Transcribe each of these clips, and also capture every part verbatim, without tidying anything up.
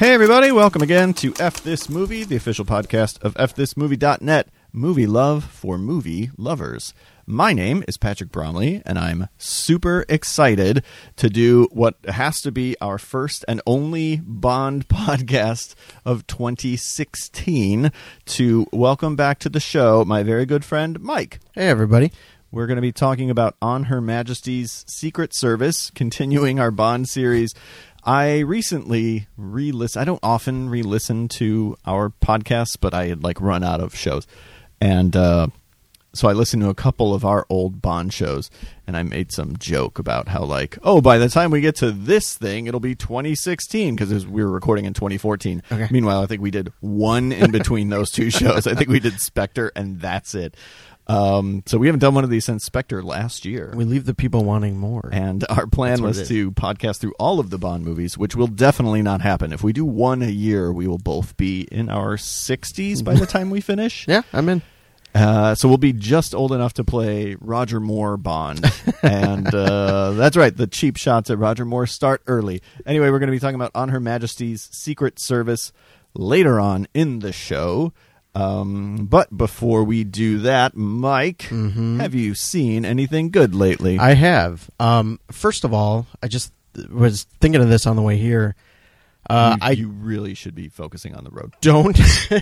Hey everybody, welcome again to F This Movie, the official podcast of F This Movie dot net, movie love for movie lovers. My name is Patrick Bromley, and I'm super excited to do what has to be our first and only Bond podcast of twenty sixteen, to welcome back to the show my very good friend, Mike. Hey everybody. We're going to be talking about On Her Majesty's Secret Service, continuing our Bond series. I recently re-listened. I don't often re-listen to our podcasts, but I had like run out of shows. And uh, so I listened to a couple of our old Bond shows, and I made some joke about how like, oh, by the time we get to this thing, it'll be twenty sixteen, because we were recording in twenty fourteen. Okay. Meanwhile, I think we did one in between those two shows. I think we did Spectre, and that's it. Um, so we haven't done one of these since Spectre last year. We leave the people wanting more. And our plan was to podcast through all of the Bond movies, which will definitely not happen. If we do one a year, we will both be in our sixties by the time we finish. Yeah, I'm in. Uh, so we'll be just old enough to play Roger Moore Bond. And uh, that's right, the cheap shots at Roger Moore start early. Anyway, we're going to be talking about On Her Majesty's Secret Service later on in the show. Um, but before we do that, Mike, mm-hmm. have you seen anything good lately? I have. Um, first of all, I just was thinking of this on the way here. Uh, you, I you really should be focusing on the road. Don't.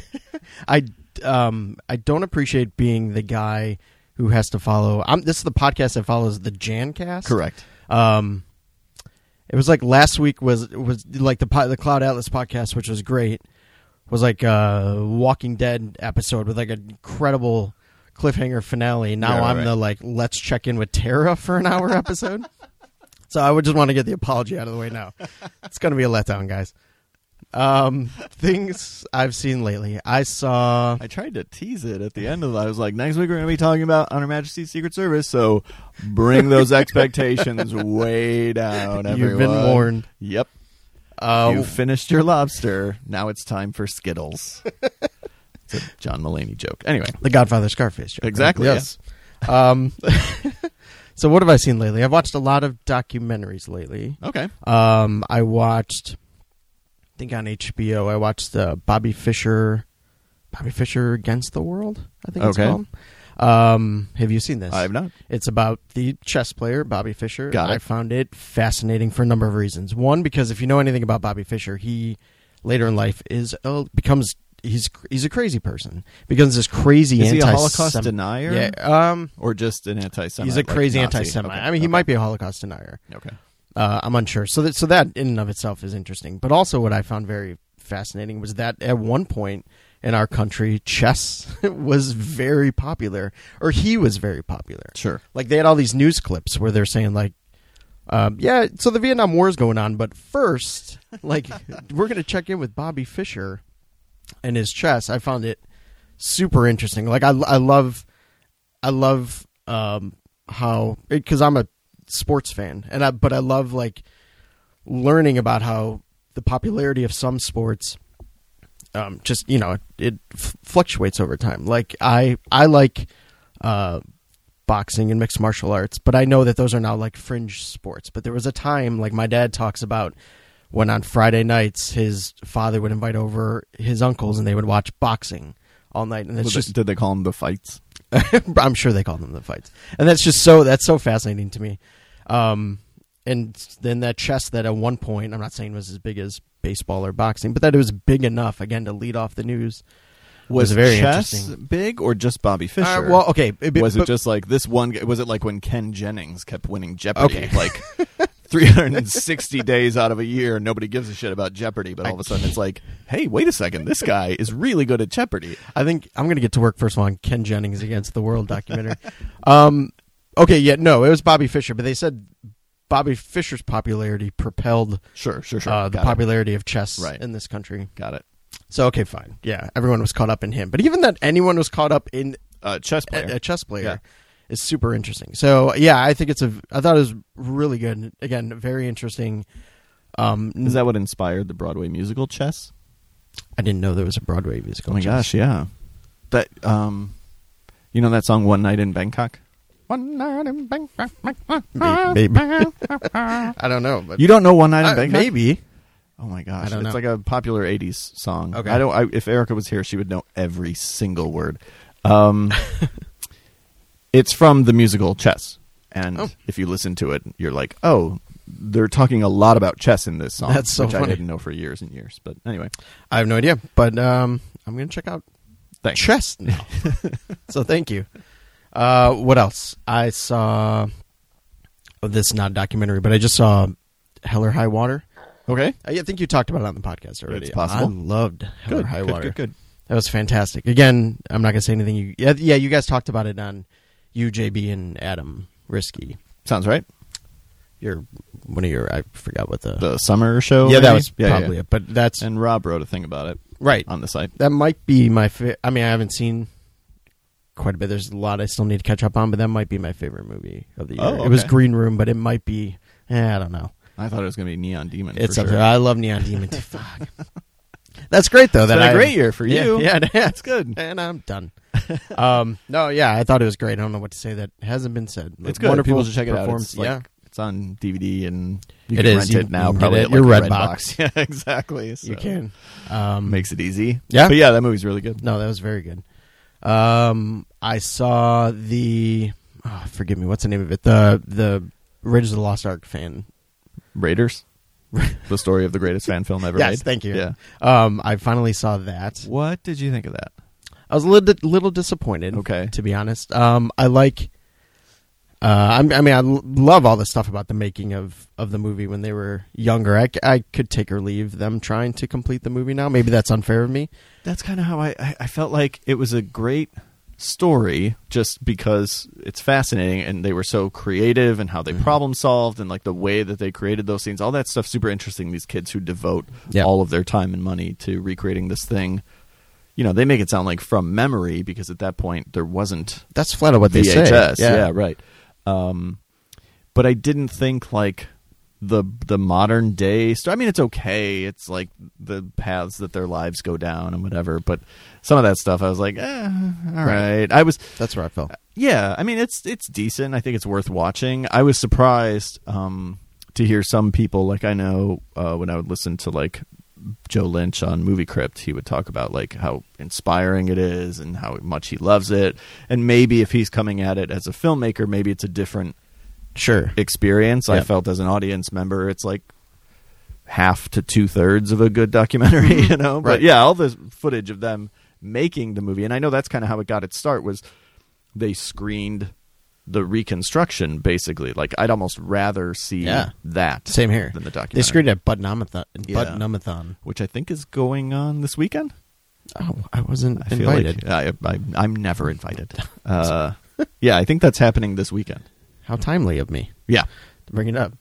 I um I don't appreciate being the guy who has to follow. I'm, this is the podcast that follows the Jancast. Correct. Um, it was like last week was was like the the Cloud Atlas podcast, which was great. Was like a Walking Dead episode with like an incredible cliffhanger finale. Now yeah, I'm right. the like let's check in with Tara for an hour episode. So I would just want to get the apology out of the way now. It's going to be a letdown, guys. Um, things I've seen lately. I saw. I tried to tease it at the end of it. I was like, next week we're going to be talking about On Her Majesty's Secret Service, so bring those expectations way down, everyone. You've been warned. Yep. Uh, you finished your lobster. Now it's time for Skittles. It's a John Mulaney joke. Anyway. The Godfather Scarface joke. Exactly. Right? Yes. Yeah. Um, so what have I seen lately? I've watched a lot of documentaries lately. Okay. Um, I watched, I think on H B O, I watched uh, Bobby Fischer, Bobby Fischer Against the World, I think it's okay. called. Um, have you seen this? I have not. It's about the chess player, Bobby Fischer. Got it. I found it fascinating for a number of reasons. One, because if you know anything about Bobby Fischer, he later in life is uh, becomes he's he's a crazy person. Becomes this crazy is anti. Is he a Holocaust denier? Yeah, um, or just an anti-Semite? He's a crazy like anti-Semite. Okay. I mean, he okay. might be a Holocaust denier. Okay. Uh, I'm unsure. So that so that in and of itself is interesting. But also, what I found very fascinating was that at one point in our country, chess was very popular, or he was very popular. Sure. Like, they had all these news clips where they're saying, like, um, yeah, so the Vietnam War is going on, but first, like, we're going to check in with Bobby Fischer and his chess. I found it super interesting. Like, I, I love, I love um, how, because I'm a sports fan, and I, but I love, like, learning about how the popularity of some sports Um, just, you know, it, it f- fluctuates over time. Like, I I like uh, boxing and mixed martial arts, but I know that those are now, like, fringe sports. But there was a time, like my dad talks about, when on Friday nights his father would invite over his uncles and they would watch boxing all night. And it's just, did they call them the fights? I'm sure they called them the fights. And that's just so, that's so fascinating to me. Um, and then that chess that at one point, I'm not saying was as big as baseball or boxing, but that it was big enough, again, to lead off the news. Was, was very chess interesting. Big or just Bobby Fischer? Uh, well, okay. It, was but, it just like this one? Was it like when Ken Jennings kept winning Jeopardy? Okay. Like three hundred sixty days out of a year, nobody gives a shit about Jeopardy, but all of a sudden it's like, hey, wait a second, this guy is really good at Jeopardy. I think I'm going to get to work first of all on Ken Jennings Against the World documentary. um, okay, yeah, no, it was Bobby Fischer, but they said Bobby Fischer's popularity propelled sure, sure, sure. Uh, the Got popularity it. of chess right. in this country. Got it. So, okay, fine. Yeah, everyone was caught up in him. But even that anyone was caught up in uh, chess player. A, a chess player yeah. is super interesting. So, yeah, I think it's a. I thought it was really good. Again, very interesting. Um, is that what inspired the Broadway musical Chess? I didn't know there was a Broadway musical. Oh my Chess. gosh, yeah. That um, you know that song "One Night in Bangkok." One night in Bangkok. Maybe. I don't know. But you don't know One Night in uh, Bangkok? Maybe. Oh my gosh, I don't it's know. like a popular eighties song. Okay. I don't. I, if Erica was here, she would know every single word. Um, it's from the musical Chess, and Oh. if you listen to it, you're like, oh, they're talking a lot about chess in this song. That's so which I funny. didn't know for years and years. But anyway, I have no idea, but um, I'm going to check out thanks. Chess now. So thank you. Uh, what else? I saw. Oh, this is not a documentary, but I just saw Hell or High Water. Okay, I think you talked about it on the podcast already. It's possible. I loved Hell good. or High good, Water. Good. Good. That was fantastic. Again, I'm not going to say anything. You, yeah, yeah, you guys talked about it on you, J B, and Adam Risky. Sounds right. Your one of your I forgot what the, The summer show. yeah that maybe? was Yeah, probably yeah. it. But that's And Rob wrote a thing about it right. on the site. That might be my. Fa- I mean, I haven't seen quite a bit. There's a lot I still need to catch up on, but that might be my favorite movie of the year. Oh, It was okay. Green Room, but it might be. Eh, I don't know. I thought it was going to be Neon Demon. It's for up sure. there. I love Neon Demon. too. Fuck. That's great though. It's that been a I- great year for Yeah, you. Yeah, yeah, That's good. And I'm done. um, no, yeah, I thought it was great. I don't know what to say that hasn't been said. It's good. Wonderful People should check it out. performance. It's like, yeah, it's on D V D and you It can is. rent You- it now. you can Probably get at it. Your like a Redbox. Redbox. Yeah, exactly. So you can. Um, makes it easy. Yeah. but yeah, that movie's really good. No, that was very good. Um, I saw the. Oh, forgive me. What's the name of it? The the Raiders of the Lost Ark fan. Raiders, the story of the greatest fan film ever Yes, made. thank you. Yeah. Um, I finally saw that. What did you think of that? I was a little little disappointed. Okay. To be honest, um, I like. Uh, I'm, I mean, I l- love all the stuff about the making of, of the movie when they were younger. I, c- I could take or leave them trying to complete the movie now. Maybe that's unfair of me. That's kind of how I, I I felt like it was a great story just because it's fascinating and they were so creative and how they Mhm. problem solved and like the way that they created those scenes. All that stuff super interesting. These kids who devote Yeah. all of their time and money to recreating this thing. You know, they make it sound like from memory because at that point there wasn't That's flat out what they V H S. say. Yeah, right. Um, but I didn't think like the the modern day story. I mean, it's okay. It's like the paths that their lives go down and whatever. But some of that stuff, I was like, eh, all right. I was, That's where I felt. yeah. I mean, it's it's decent. I think it's worth watching. I was surprised um, to hear some people, like I know uh, when I would listen to like Joe Lynch on Movie Crypt, he would talk about like how inspiring it is and how much he loves it. And maybe if he's coming at it as a filmmaker, maybe it's a different Sure. experience. I Yeah. felt as an audience member, it's like half to two thirds of a good documentary, you know. But Right. yeah, all the footage of them making the movie, and I know that's kind of how it got its start. Was they screened the reconstruction basically? Like I'd almost rather see Yeah. that Same here. than the documentary. They screened it at Bud-Numathon. Yeah. Bud-Numathon. which I think is going on this weekend. Oh, I wasn't I invited. feel like I, I, I'm never invited. Uh, yeah, I think that's happening this weekend. How timely of me Yeah. to bring it up.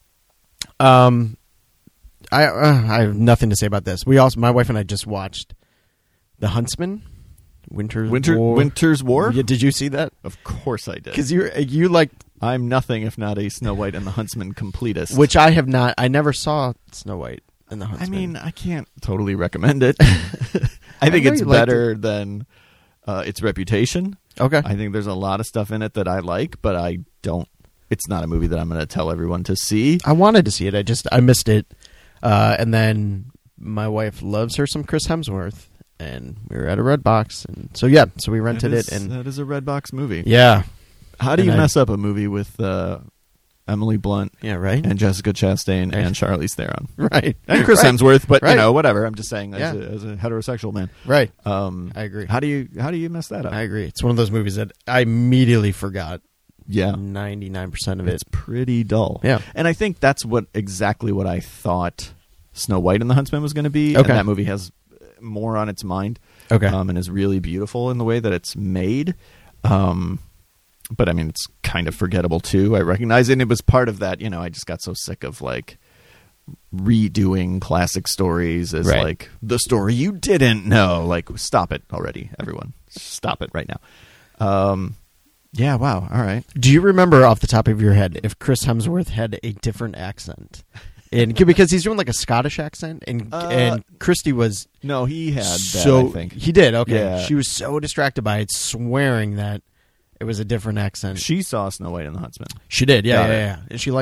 Um, I uh, I have nothing to say about this. We also, my wife and I just watched The Huntsman. Winter's Winter War. Winter's War. Yeah, did you see that? Of course I did. Because you you like, I'm nothing if not a Snow White and the Huntsman completist. which I have not. I never saw Snow White and the I Huntsman. mean, I can't totally recommend it. I think know it's you liked better than uh, its reputation. okay. I think there's a lot of stuff in it that I like, but I don't. It's not a movie that I'm going to tell everyone to see. I wanted to see it. I just I missed it. Uh, and then my wife loves her some Chris Hemsworth, and we were at a Redbox, and so yeah, so we rented That is- it, and that is a Redbox movie. yeah, How do And you I- mess up a movie with uh, Emily Blunt yeah, right, and Jessica Chastain Right. and Charlize Theron right, and Chris right. Hemsworth? But Right. you know, whatever. I'm just saying, as, Yeah. a, as a heterosexual man, right. um, I agree. How do you how do you mess that up? I agree. It's one of those movies that I immediately forgot yeah, ninety-nine percent of it. it's pretty dull. Yeah. And I think that's what exactly what I thought Snow White and the Huntsman was going to be. Okay. And that movie has more on its mind. Okay. Um, and is really beautiful in the way that it's made. Um, but I mean, it's kind of forgettable too. I recognize it. And it was part of that. You know, I just got so sick of like redoing classic stories as Right. like the story you didn't know. Like, stop it already, everyone. Stop it right now. Um, yeah. Wow. All right. Do you remember off the top of your head if Chris Hemsworth had a different accent? And because he's doing like a Scottish accent, and Uh, and Christy was No, he had that, so I think. he did okay. Yeah. She was so distracted by it, swearing that it was a different accent. She, She saw Snow White and the Huntsman. did, yeah, Got yeah, it. yeah, and she liked it.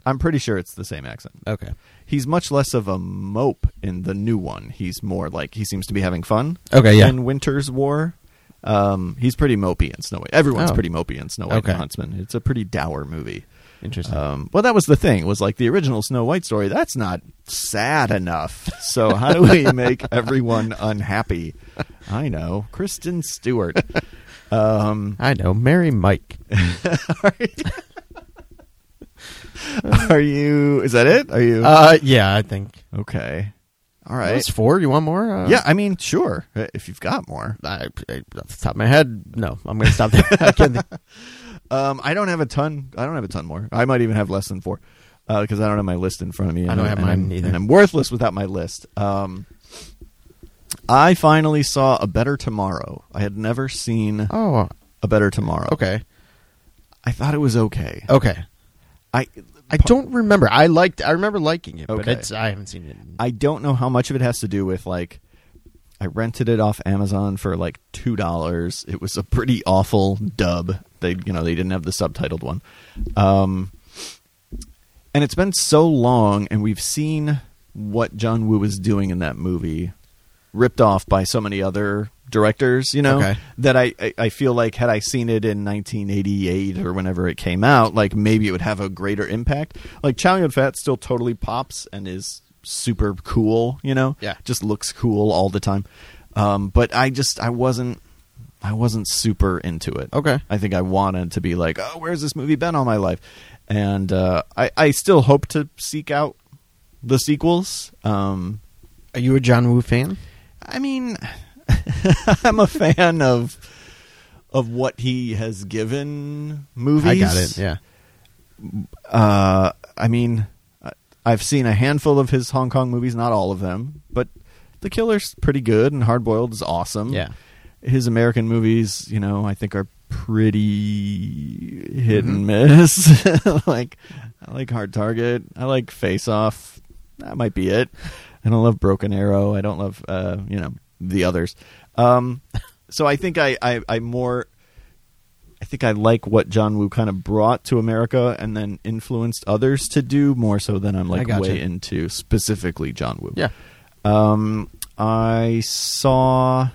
I'm pretty sure it's the same accent. Okay. He's much less of a mope in the new one. He's more like he seems to be having fun. Okay, yeah. In Winter's War, um, he's pretty mopey in Snow White. Everyone's Oh. pretty mopey in Snow White Okay. and the Huntsman. It's a pretty dour movie. Interesting. Um, well, that was the thing. Was like the original Snow White story. That's not sad enough. So how do we make everyone unhappy? I know, Kristen Stewart. Um, I know. Marry Mike. are, you, are you? Is that it? Are you? Uh, yeah, I think. okay. All Right. right. That's four. You want more? Uh, Yeah, I mean, sure. If you've got more. I, I, off the top of my head, no. I'm going to stop there. I can't think. Um, I don't have a ton. I don't have a ton more. I might even have less than four because I don't have my list in front of me. I and don't have and mine I'm, either. And I'm worthless without my list. Um, I finally saw A Better Tomorrow. I had never seen Oh, A Better Tomorrow. okay. I thought it was okay. Okay. I I don't remember. I liked. I remember liking it, but Okay. it's. I haven't seen it. I don't know how much of it has to do with like I rented it off Amazon for like two dollars. It was a pretty awful dub. They you know they didn't have the subtitled one, um, and it's been so long, and we've seen what John Woo was doing in that movie, ripped off by so many other directors. You know Okay. that I, I I feel like had I seen it in nineteen eighty-eight or whenever it came out, like maybe it would have a greater impact. Like Chow Yun-fat still totally pops and is super cool, you know? Yeah. Just looks cool all the time. Um, but I just, I wasn't, I wasn't super into it. Okay. I think I wanted to be like, oh, where's this movie been all my life? And uh, I, I still hope to seek out the sequels. Um, Are you a John Woo fan? I mean, I'm a fan of of what he has given movies. I got it. Yeah. Uh, I mean, I- I've seen a handful of his Hong Kong movies, not all of them, but The Killer's pretty good, and Hard Boiled is awesome. Yeah. His American movies, you know, I think are pretty hit Mm-hmm. and miss. like, I like Hard Target. I like Face Off. That might be it. I don't love Broken Arrow. I don't love, uh, you know, the others. Um, so I think I, I, I more... I think I like what John Woo kind of brought to America and then influenced others to do more so than I'm like I gotcha. way into specifically John Woo. Yeah. Um, I saw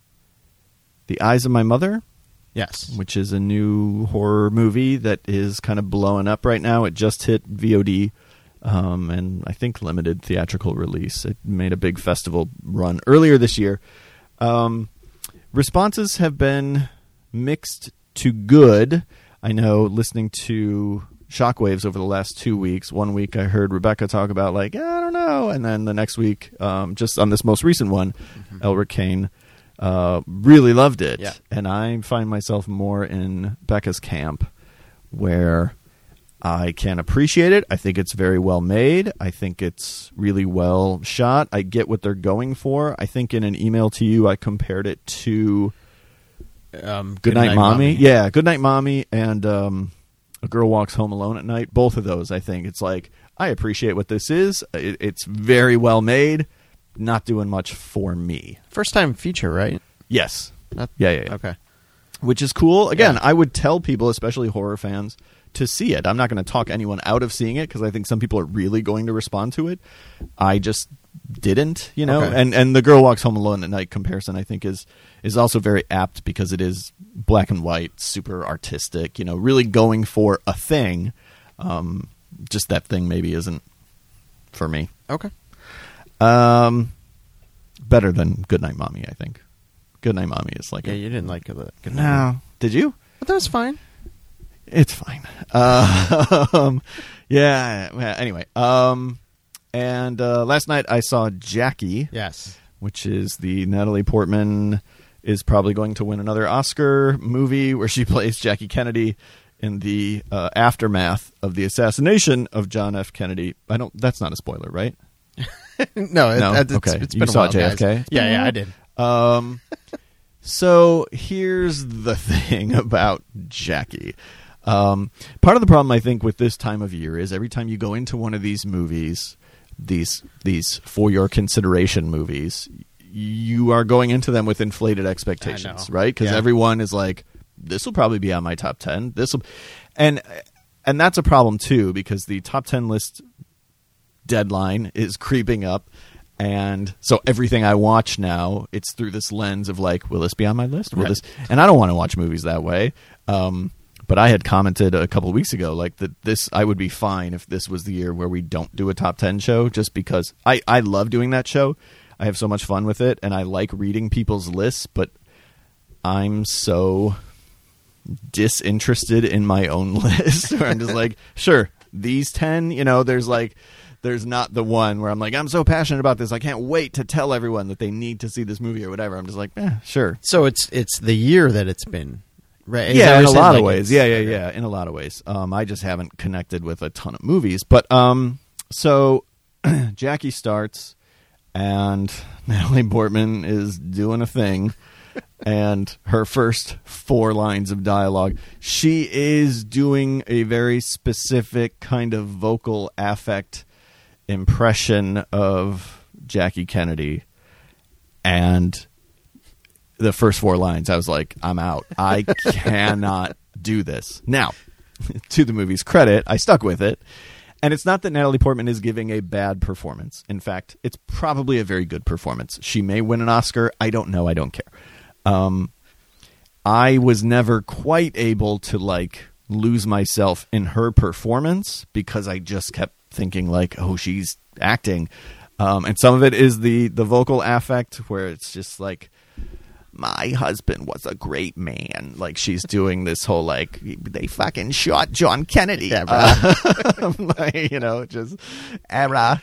The Eyes of My Mother, Yes. which is a new horror movie that is kind of blowing up right now. It just hit V O D um, and I think limited theatrical release. It made a big festival run earlier this year. Um, responses have been mixed to good. I know listening to Shockwaves over the last two weeks, one week I heard Rebecca talk about like, I don't know. And then the next week, um, just on this most recent one, mm-hmm. Elric Kane uh, really loved it. Yeah. And I find myself more in Becca's camp where I can appreciate it. I think it's very well made. I think it's really well shot. I get what they're going for. I think in an email to you, I compared it to Um, Good Night, Mommy. Yeah, Good Night, Mommy, and um, A Girl Walks Home Alone at Night. Both of those, I think. It's like, I appreciate what this is. It, it's very well made. Not doing much for me. First time feature, right? Yes. That- Yeah, yeah, yeah. Okay. Which is cool. Again, Yeah. I would tell people, especially horror fans, to see it. I'm not going to talk anyone out of seeing it because I think some people are really going to respond to it. I just didn't, you know. Okay. And and The Girl Walks Home Alone at Night comparison, I think, is is also very apt because it is black and white, super artistic, you know, really going for a thing. Um, just that thing maybe isn't for me. Okay. Um, better than Goodnight Mommy, I think. Goodnight Mommy is like Yeah, a, you didn't like it. Good no. Did you? But that was fine. It's fine. Uh, um, yeah, yeah. Anyway, um, and uh, last night I saw Jackie, Yes. which is the Natalie Portman is probably going to win another Oscar movie where she plays Jackie Kennedy in the uh, aftermath of the assassination of John F. Kennedy. I don't. That's not a spoiler, right? no, it, No? it's, Okay. it's You been a saw while, J F K? guys. It's been Yeah, a yeah, while. I did. Um, so here's the thing about Jackie. Um, part of the problem I think with this time of year is every time you go into one of these movies, these these for your consideration movies, you are going into them with inflated expectations, I know. right? Because Yeah. everyone is like, "This will probably be on my top ten." This will, and and that's a problem too, because the top ten list deadline is creeping up. And so everything I watch now, it's through this lens of like, will this be on my list? Will Right. this? And I don't want to watch movies that way. Um, but I had commented a couple of weeks ago, like that this, I would be fine if this was the year where we don't do a top ten show, just because I, I love doing that show. I have so much fun with it, and I like reading people's lists, but I'm so disinterested in my own list where I'm just like, sure, these ten, you know, there's like, there's not the one where I'm like, I'm so passionate about this, I can't wait to tell everyone that they need to see this movie or whatever. I'm just like, eh, sure. So it's it's the year that it's been, right? Is that Yeah, what in a you're saying? lot of Like, ways. it's- Yeah, yeah, yeah, in a lot of ways. Um, I just haven't connected with a ton of movies. But um, so Jackie starts, and Natalie Portman is doing a thing. And her first four lines of dialogue, she is doing a very specific kind of vocal affect impression of Jackie Kennedy. And the first four lines, I was like, I'm out. I cannot do this. Now, to the movie's credit, I stuck with it. And it's not that Natalie Portman is giving a bad performance. In fact, it's probably a very good performance. She may win an Oscar. I don't know. I don't care. Um, I was never quite able to like lose myself in her performance because I just kept thinking like, oh, she's acting. Um, and some of it is the, the vocal affect where it's just like, my husband was a great man. Like she's doing this whole like, they fucking shot John Kennedy. Yeah, uh, like, you know, just era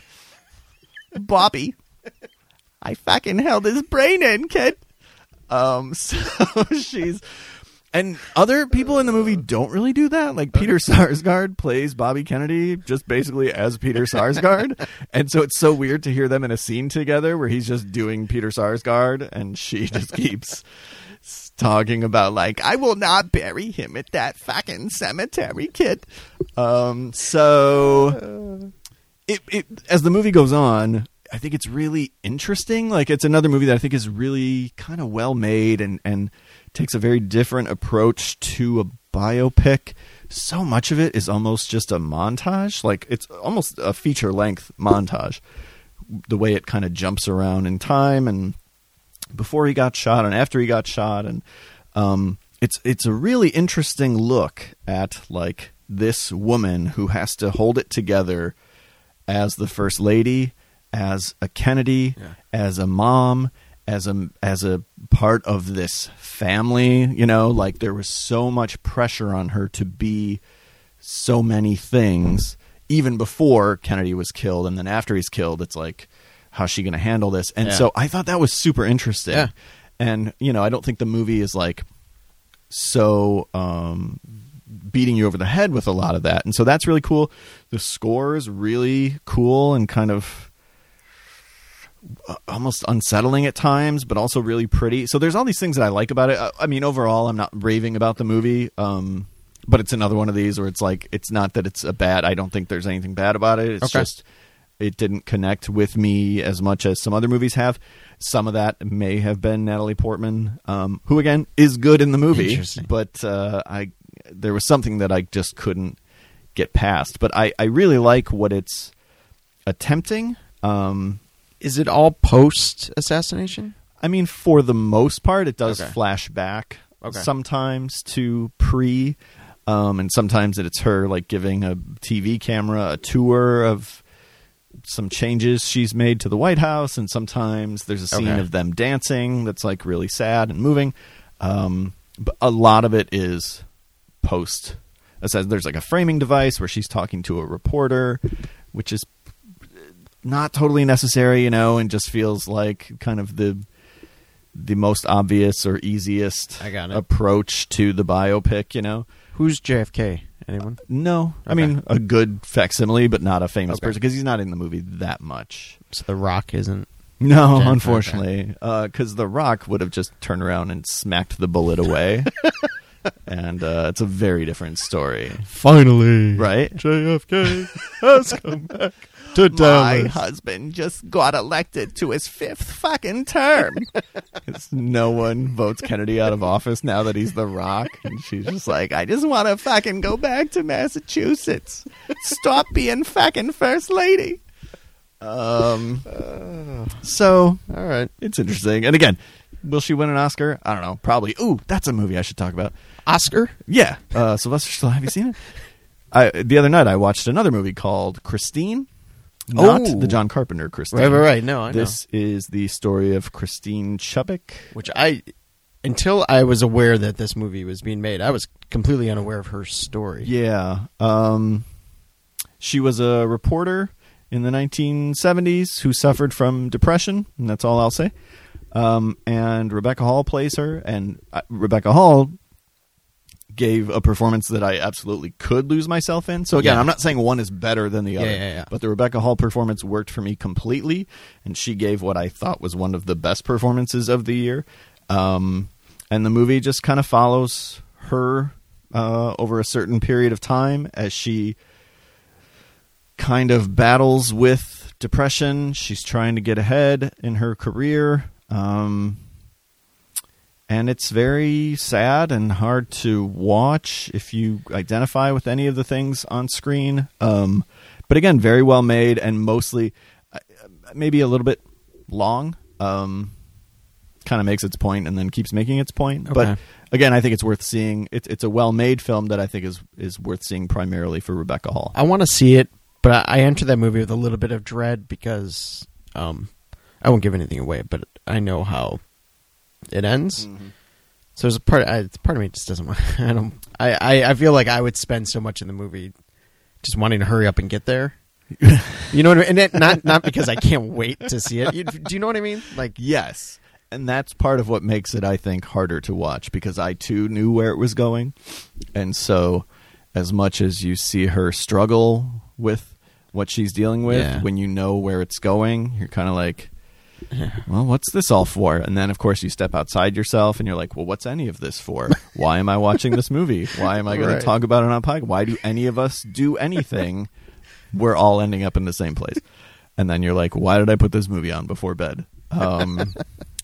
Bobby. I fucking held his brain in, kid. Um, so she's, and other people in the movie don't really do that. Like Peter Sarsgaard plays Bobby Kennedy just basically as Peter Sarsgaard. And so it's so weird to hear them in a scene together where he's just doing Peter Sarsgaard and she just keeps talking about like, I will not bury him at that fucking cemetery, kid. Um, so it, it, as the movie goes on, I think it's really interesting. Like it's another movie that I think is really kind of well made and, and takes a very different approach to a biopic. So much of it is almost just a montage. Like it's almost a feature length montage. The way it kind of jumps around in time and before he got shot and after he got shot. And um, it's, it's a really interesting look at like this woman who has to hold it together as the first lady, as a Kennedy, yeah. as a mom, as a as a part of this family, you know, like there was so much pressure on her to be so many things, even before Kennedy was killed, and then after he's killed, it's like, how's she going to handle this? And yeah. so I thought that was super interesting. Yeah. And you know, I don't think the movie is like so um, beating you over the head with a lot of that, and so that's really cool. The score is really cool and kind of almost unsettling at times, but also really pretty. So there's all these things that I like about it. I mean, overall, I'm not raving about the movie, um, but it's another one of these where it's like, it's not that it's a bad, I don't think there's anything bad about it. It's okay. just, it didn't connect with me as much as some other movies have. Some of that may have been Natalie Portman, um, who again is good in the movie, but uh, I there was something that I just couldn't get past. But I, I really like what it's attempting. Um, Is it all post assassination? I mean, for the most part, it does okay. flash back okay. sometimes to pre, um, and sometimes it's her like giving a T V camera a tour of some changes she's made to the White House, and sometimes there's a scene okay. of them dancing that's like really sad and moving. Um, but a lot of it is post. It says there's like a framing device where she's talking to a reporter, which is not totally necessary, you know, and just feels like kind of the the most obvious or easiest I got it. approach to the biopic, you know. Who's J F K? Anyone? No. Okay. I mean, a good facsimile, but not a famous okay. person, because he's not in the movie that much. So The Rock isn't? No, Jen, unfortunately. Because okay. uh, The Rock would have just turned around and smacked the bullet away. And uh, it's a very different story. Finally. Right? J F K has come back. To My Dallas. husband just got elected to his fifth fucking term. 'Cause no one votes Kennedy out of office now that he's the Rock. And she's just like, I just want to fucking go back to Massachusetts. Stop being fucking first lady. Um. So, All right. it's interesting. And again, will she win an Oscar? I don't know. Probably. Ooh, that's a movie I should talk about. Oscar? Yeah. Uh, Sylvester Stallone. Have you seen it? I, the other night I watched another movie called Christine. Not Oh. the John Carpenter Christine. Right, right, right. No, I know. This is the story of Christine Chubbuck. Which I, until I was aware that this movie was being made, I was completely unaware of her story. Yeah. Um, she was a reporter in the nineteen seventies who suffered from depression, and that's all I'll say. Um, and Rebecca Hall plays her, and uh, Rebecca Hall gave a performance that I absolutely could lose myself in. So again, Yeah. I'm not saying one is better than the other, Yeah, yeah, yeah. but the Rebecca Hall performance worked for me completely, and she gave what I thought was one of the best performances of the year. Um, and the movie just kind of follows her uh, over a certain period of time as she kind of battles with depression. She's trying to get ahead in her career. Um, and it's very sad and hard to watch if you identify with any of the things on screen. Um, but again, very well made and mostly uh, maybe a little bit long. Um, kind of makes its point and then keeps making its point. Okay. But again, I think it's worth seeing. It's, it's a well-made film that I think is, is worth seeing primarily for Rebecca Hall. I want to see it, but I, I entered that movie with a little bit of dread because um, I won't give anything away, but I know how it ends. Mm-hmm. So there's a part. I, part of me just doesn't want. I don't. I, I, I feel like I would spend so much in the movie just wanting to hurry up and get there. You know what I mean? And it, not not because I can't wait to see it. You, do you know what I mean? Like, Yes. And that's part of what makes it, I think, harder to watch because I, too, knew where it was going. And so as much as you see her struggle with what she's dealing with, Yeah. when you know where it's going, you're kind of like, well, what's this all for? And then, of course, you step outside yourself and you're like, well, what's any of this for? Why am I watching this movie? Why am I going Right. to talk about it on podcast? Why do any of us do anything? We're all ending up in the same place. And then you're like, why did I put this movie on before bed? Um,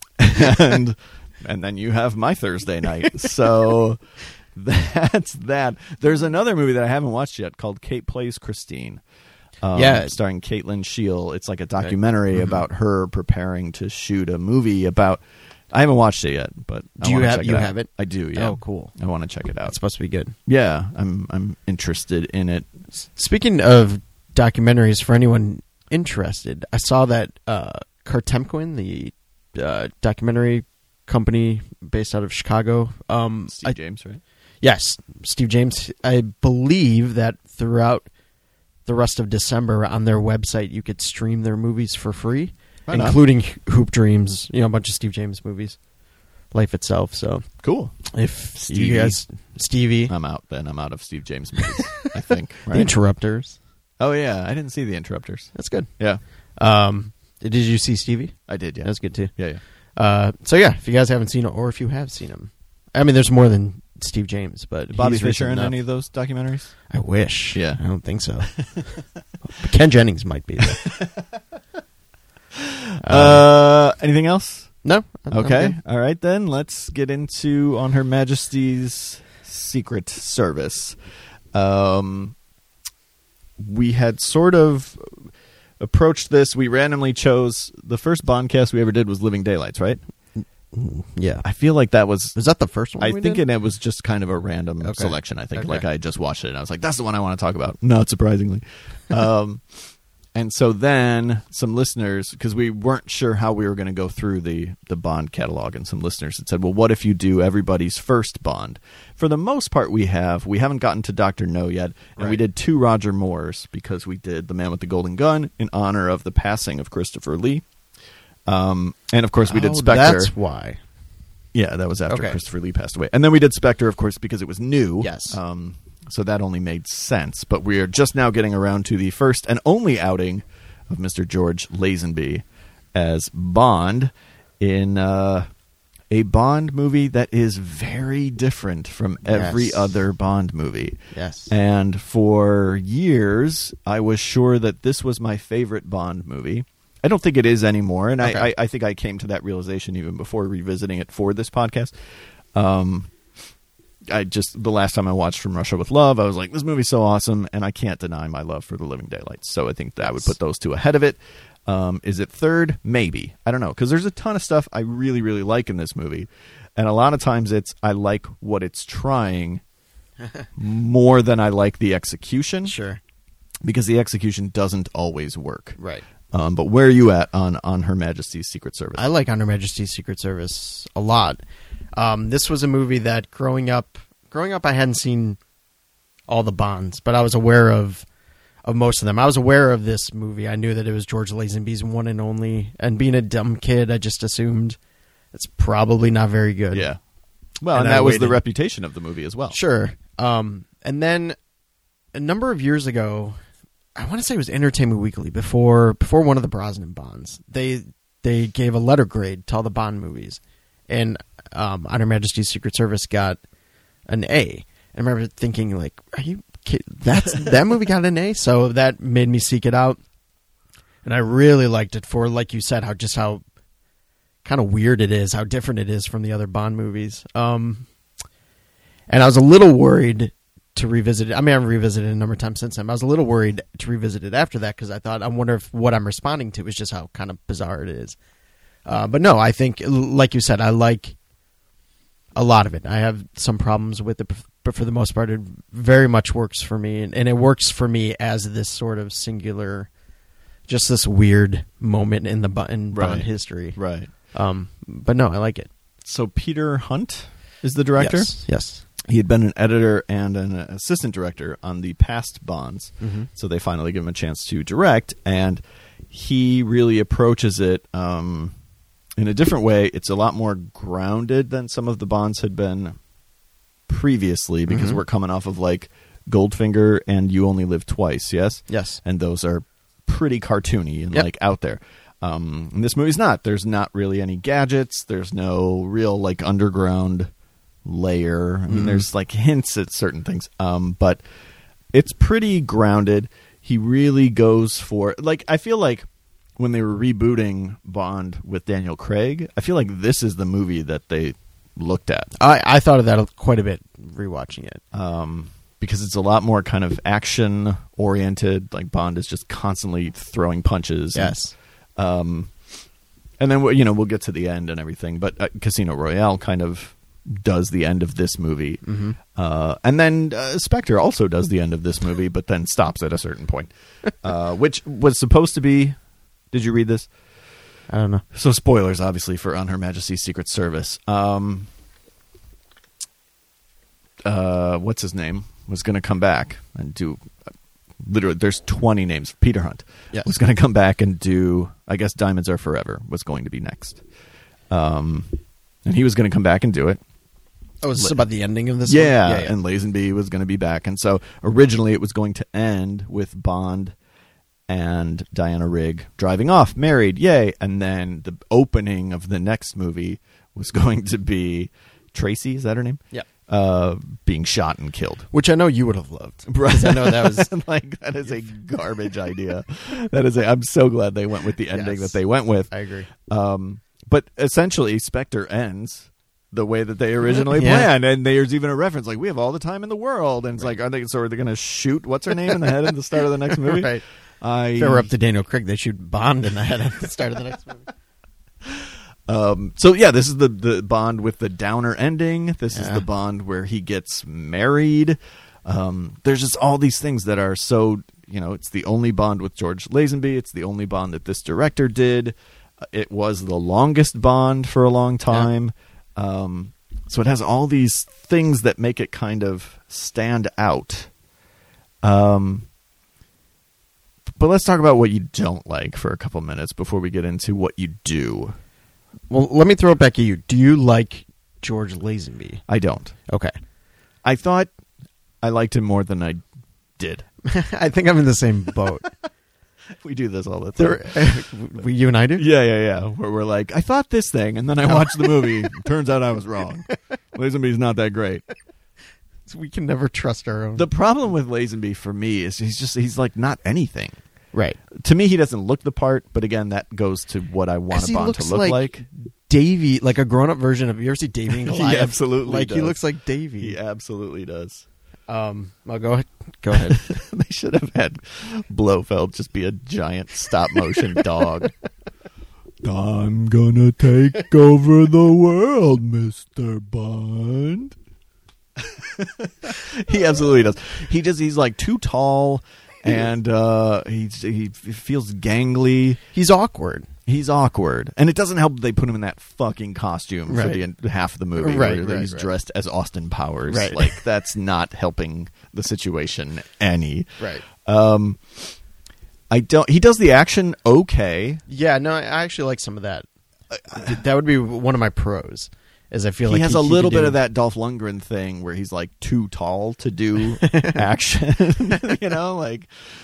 and and then you have my Thursday night. So that's that. There's another movie that I haven't watched yet called Kate Plays Christine. Um, Yeah. starring Caitlin Scheel. It's like a documentary Mm-hmm. about her preparing to shoot a movie about. I haven't watched it yet, but I Do you wanna have- check you it out. have it? I do. Yeah. Oh, cool. I want to check it out. it's supposed to be good. Yeah, I'm I'm interested in it. Speaking of documentaries, for anyone interested, I saw that uh, Kartemquin, the uh, documentary company based out of Chicago. Um, Steve I- James, right? Yes, Steve James. I believe that throughout the rest of December on their website, you could stream their movies for free, Right on. including Hoop Dreams. You know, a bunch of Steve James movies, Life Itself. So Cool. if Stevie. you guys, Stevie, I'm out. Then I'm out of Steve James movies. I think. The Right? Interrupters. Oh yeah, I didn't see The Interrupters. That's good. Yeah, Um, did you see Stevie? I did. Yeah, That's good too. yeah, yeah. Uh, so yeah, if you guys haven't seen it, or if you have seen him, I mean, there's more than Steve James, but Bobby he's Fischer recent in enough. any of those documentaries? I wish. Yeah. I don't think so. But Ken Jennings might be there. Uh, anything else? No. I'm- I'm Okay. good. All right, then let's get into On Her Majesty's Secret Service. Um, we had sort of approached this. We randomly chose the first Bondcast we ever did was Living Daylights, right? Mm, Yeah. I feel like that was. Was that the first one? I we think did? it, it was just kind of a random Okay. selection. I think Okay. like I just watched it and I was like, that's the one I want to talk about. Not surprisingly. um, and so then some listeners, because we weren't sure how we were going to go through the, the Bond catalog, and some listeners had said, well, what if you do everybody's first Bond? For the most part we have. We haven't gotten to Doctor No yet. And we Right. did two Roger Moores because we did The Man with the Golden Gun in honor of the passing of Christopher Lee. Um, and of course we did Oh, Spectre. That's why. Yeah, that was after Okay. Christopher Lee passed away. And then we did Spectre, of course, because it was new. Yes. Um, so that only made sense. But we are just now getting around to the first and only outing of Mister George Lazenby as Bond in uh, a Bond movie that is very different from every Yes. other Bond movie. Yes. And for years, I was sure that this was my favorite Bond movie. I don't think it is anymore, and Okay. I, I, I think I came to that realization even before revisiting it for this podcast. Um, I just the last time I watched From Russia with Love, I was like, this movie's so awesome, and I can't deny my love for The Living Daylights. So I think that I would Yes. put those two ahead of it. Um, is it third? Maybe. I don't know, because there's a ton of stuff I really, really like in this movie, and a lot of times it's I like what it's trying more than I like the execution, Sure. because the execution doesn't always work. Right. Um, but where are you at on, on Her Majesty's Secret Service? I like On Her Majesty's Secret Service a lot. Um, this was a movie that growing up, growing up, I hadn't seen all the Bonds, but I was aware of of most of them. I was aware of this movie. I knew that it was George Lazenby's one and only. And being a dumb kid, I just assumed it's probably not very good. Yeah. Well, And and, I that was the waited. reputation of the movie as well. Sure. Um, and then a number of years ago, I want to say it was Entertainment Weekly, before before one of the Brosnan Bonds, they they gave a letter grade to all the Bond movies, and um, On Her Majesty's Secret Service got an A. I remember thinking, like, are you kid- that's that movie got an A? So that made me seek it out, and I really liked it for, like you said, how just how kind of weird it is, how different it is from the other Bond movies. Um, and I was a little worried to revisit it. I mean, I've revisited it a number of times since then. I was a little worried to revisit it after that because I thought, I wonder if what I'm responding to is just how kind of bizarre it is. Uh, but no, I think, like you said, I like a lot of it. I have some problems with it, but for the most part, it very much works for me. And, and it works for me as this sort of singular, just this weird moment in the Bo- in Bond Right. history. Right. Um, but no, I like it. So Peter Hunt is the director? Yes. yes. He had been an editor and an assistant director on the past Bonds, Mm-hmm. so they finally give him a chance to direct, and he really approaches it um, in a different way. It's a lot more grounded than some of the Bonds had been previously, because Mhm. we're coming off of like Goldfinger and You Only Live Twice, yes? Yes. And those are pretty cartoony and Yep. like out there. Um, and this movie's not. There's not really any gadgets. There's no real like underground layer. I mean, Mhm. there's like hints at certain things, um, but it's pretty grounded. He really goes for like I feel like when they were rebooting Bond with Daniel Craig, I feel like this is the movie that they looked at. I, I thought of that quite a bit rewatching it. Um, because it's a lot more kind of action oriented. Like Bond is just constantly throwing punches. Yes. And, um, and then, you know, we'll get to the end and everything, but uh, Casino Royale kind of does the end of this movie. Mm-hmm. Uh, and then uh, Spectre also does the end of this movie, but then stops at a certain point, uh, which was supposed to be. Did you read this? I don't know. So spoilers, obviously, for On Her Majesty's Secret Service. Um, uh, what's his name was going to come back and do. Uh, literally, there's twenty names. Peter Hunt Yes. was going to come back and do. I guess Diamonds Are Forever was going to be next, um, and he was going to come back and do it. Oh, is this about the ending of this Yeah, one? Yeah, yeah. and Lazenby was going to be back, and so originally it was going to end with Bond and Diana Rigg driving off, married, yay, and then the opening of the next movie was going to be Tracy, is that her name? Yeah. Uh, being shot and killed. Which I know you would have loved. Because I know that was... like that is a garbage idea. That is a. I'm so glad they went with the ending Yes. that they went with. I agree. Um, but essentially, Spectre ends the way that they originally Yeah. planned, and there's even a reference like we have all the time in the world, and it's like, are they? So are they going to shoot what's her name in the head at the start of the next movie? Right. I If they were up to Daniel Craig, they shoot Bond in the head at the start of the next movie. Um, so yeah, this is the the Bond with the downer ending. This is Yeah. the Bond where he gets married. Um, there's just all these things that are so, you know, it's the only Bond with George Lazenby. It's the only Bond that this director did. Uh, It was the longest Bond for a long time. Um, so it has all these things that make it kind of stand out. Um, but let's talk about what you don't like for a couple minutes before we get into what you do. Well, let me throw it back at you. Do you like George Lazenby? I don't. Okay. I thought I liked him more than I did. I think I'm in the same boat. We do this all the time. There, we, you and I do? Yeah, yeah, yeah. Where we're like, I thought this thing, and then I watched the movie. Turns out I was wrong. Lazenby's not that great. So we can never trust our own. The problem with Lazenby for me is he's just he's like not anything. Right. To me, he doesn't look the part, but again, that goes to what I want a Bond to look like. like Davy, like a grown-up version of. You ever see Davy and Goliath? He absolutely like does. He looks like Davy. He absolutely does. Um, well, go ahead. Go ahead. They should have had Blofeld just be a giant stop-motion dog. I'm gonna take over the world, Mister Bond. He absolutely does. He just he's like too tall, and uh, he he feels gangly. He's awkward. He's awkward, and it doesn't help that they put him in that fucking costume right. for the half of the movie, right, where right, he's right. dressed as Austin Powers. Right. Like that's not helping the situation any. Right. Um, I don't. He does the action okay. Yeah. No, I actually like some of that. That would be one of my pros. Is I feel he like has he, a he little could bit do- of that Dolph Lundgren thing where he's like too tall to do action. You know, like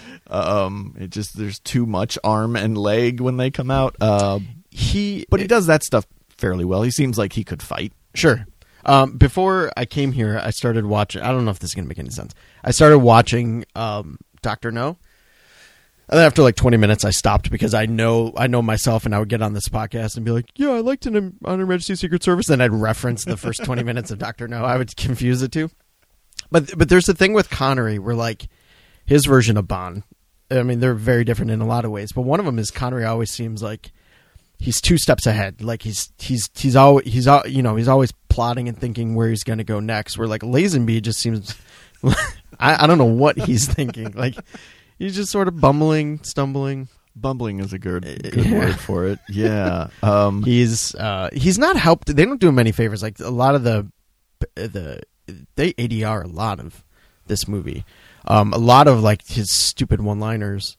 um, it just there's too much arm and leg when they come out. Uh, He, but he does that stuff fairly well. He seems like he could fight. Sure. Um, before I came here, I started watching. I don't know if this is going to make any sense. I started watching um, Doctor No. And then after like twenty minutes, I stopped because I know I know myself, and I would get on this podcast and be like, "Yeah, I liked an on Her Majesty's Secret Service." Then I'd reference the first twenty minutes of Doctor No. I would confuse the two. But but there's the thing with Connery where like his version of Bond. I mean, they're very different in a lot of ways. But one of them is Connery always seems like he's two steps ahead. Like he's he's he's always he's al- you know he's always plotting and thinking where he's going to go next. Where like Lazenby just seems I, I don't know what he's thinking. Like he's just sort of bumbling, stumbling. Bumbling is a good good Yeah. word for it. Yeah. Um, He's uh, he's not helped. They don't do him any favors. Like a lot of the the they A D R a lot of this movie. Um, a lot of like his stupid one-liners.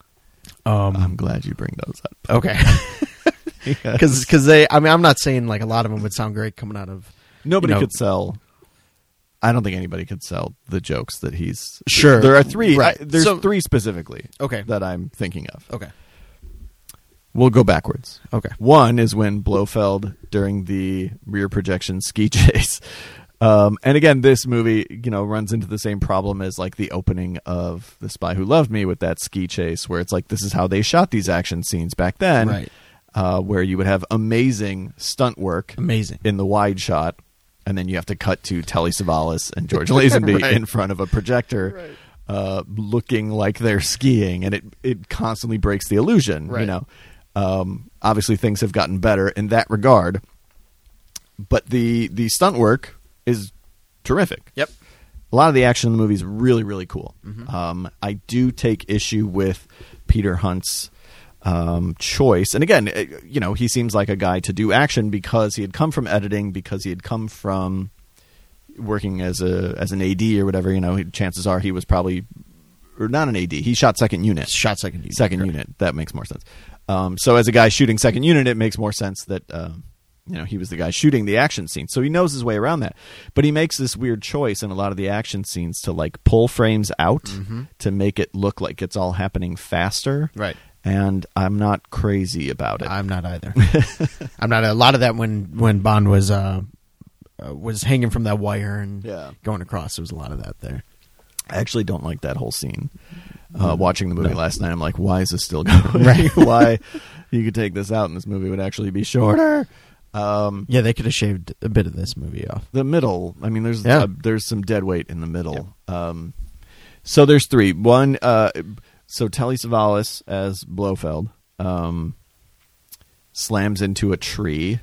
Um, I'm glad you bring those up. okay. Yes. Because because they, I mean, I'm not saying like a lot of them would sound great coming out of. Nobody you know, could sell. I don't think anybody could sell the jokes that he's. Sure. There are three. Right. I, there's So- three specifically. Okay. That I'm thinking of. Okay. We'll go backwards. Okay. One is when Blofeld during the rear projection ski chase. Um, and again, this movie, you know, runs into the same problem as like the opening of The Spy Who Loved Me with that ski chase, where it's like this is how they shot these action scenes back then, Right. uh, where you would have amazing stunt work Amazing. in the wide shot, and then you have to cut to Telly Savalas and George Lazenby Right. in front of a projector, Right. uh, looking like they're skiing, and it it constantly breaks the illusion. You Right. know, um, obviously things have gotten better in that regard, but the the stunt work is terrific. Yep. A lot of the action in the movie is really, really cool. Mhm. Um, I do take issue with Peter Hunt's um, choice. And again, eh, you know, he seems like a guy to do action because he had come from editing, because he had come from working as a as an A D or whatever. You know, chances are he was probably, or not an A D. He shot second unit. Shot second unit. Second Correct. unit. That makes more sense. Um, so as a guy shooting second unit, it makes more sense that uh, you know he was the guy shooting the action scene. So he knows his way around that. But he makes this weird choice in a lot of the action scenes to like pull frames out Mhm. to make it look like it's all happening faster. Right. And I'm not crazy about it. I'm not either. I'm not. A lot of that when when Bond was uh, uh, was hanging from that wire and Yeah. going across. There was a lot of that there. I actually don't like that whole scene. Uh, Mm. watching the movie No. last night, I'm like, why is this still going? Right. Why you could take this out and this movie would actually be shorter. Um, Yeah, they could have shaved a bit of this movie off. the middle, I mean, there's Yeah. uh, there's some dead weight in the middle. Um, so there's three. One, uh, so Telly Savalas as Blofeld um, slams into a tree,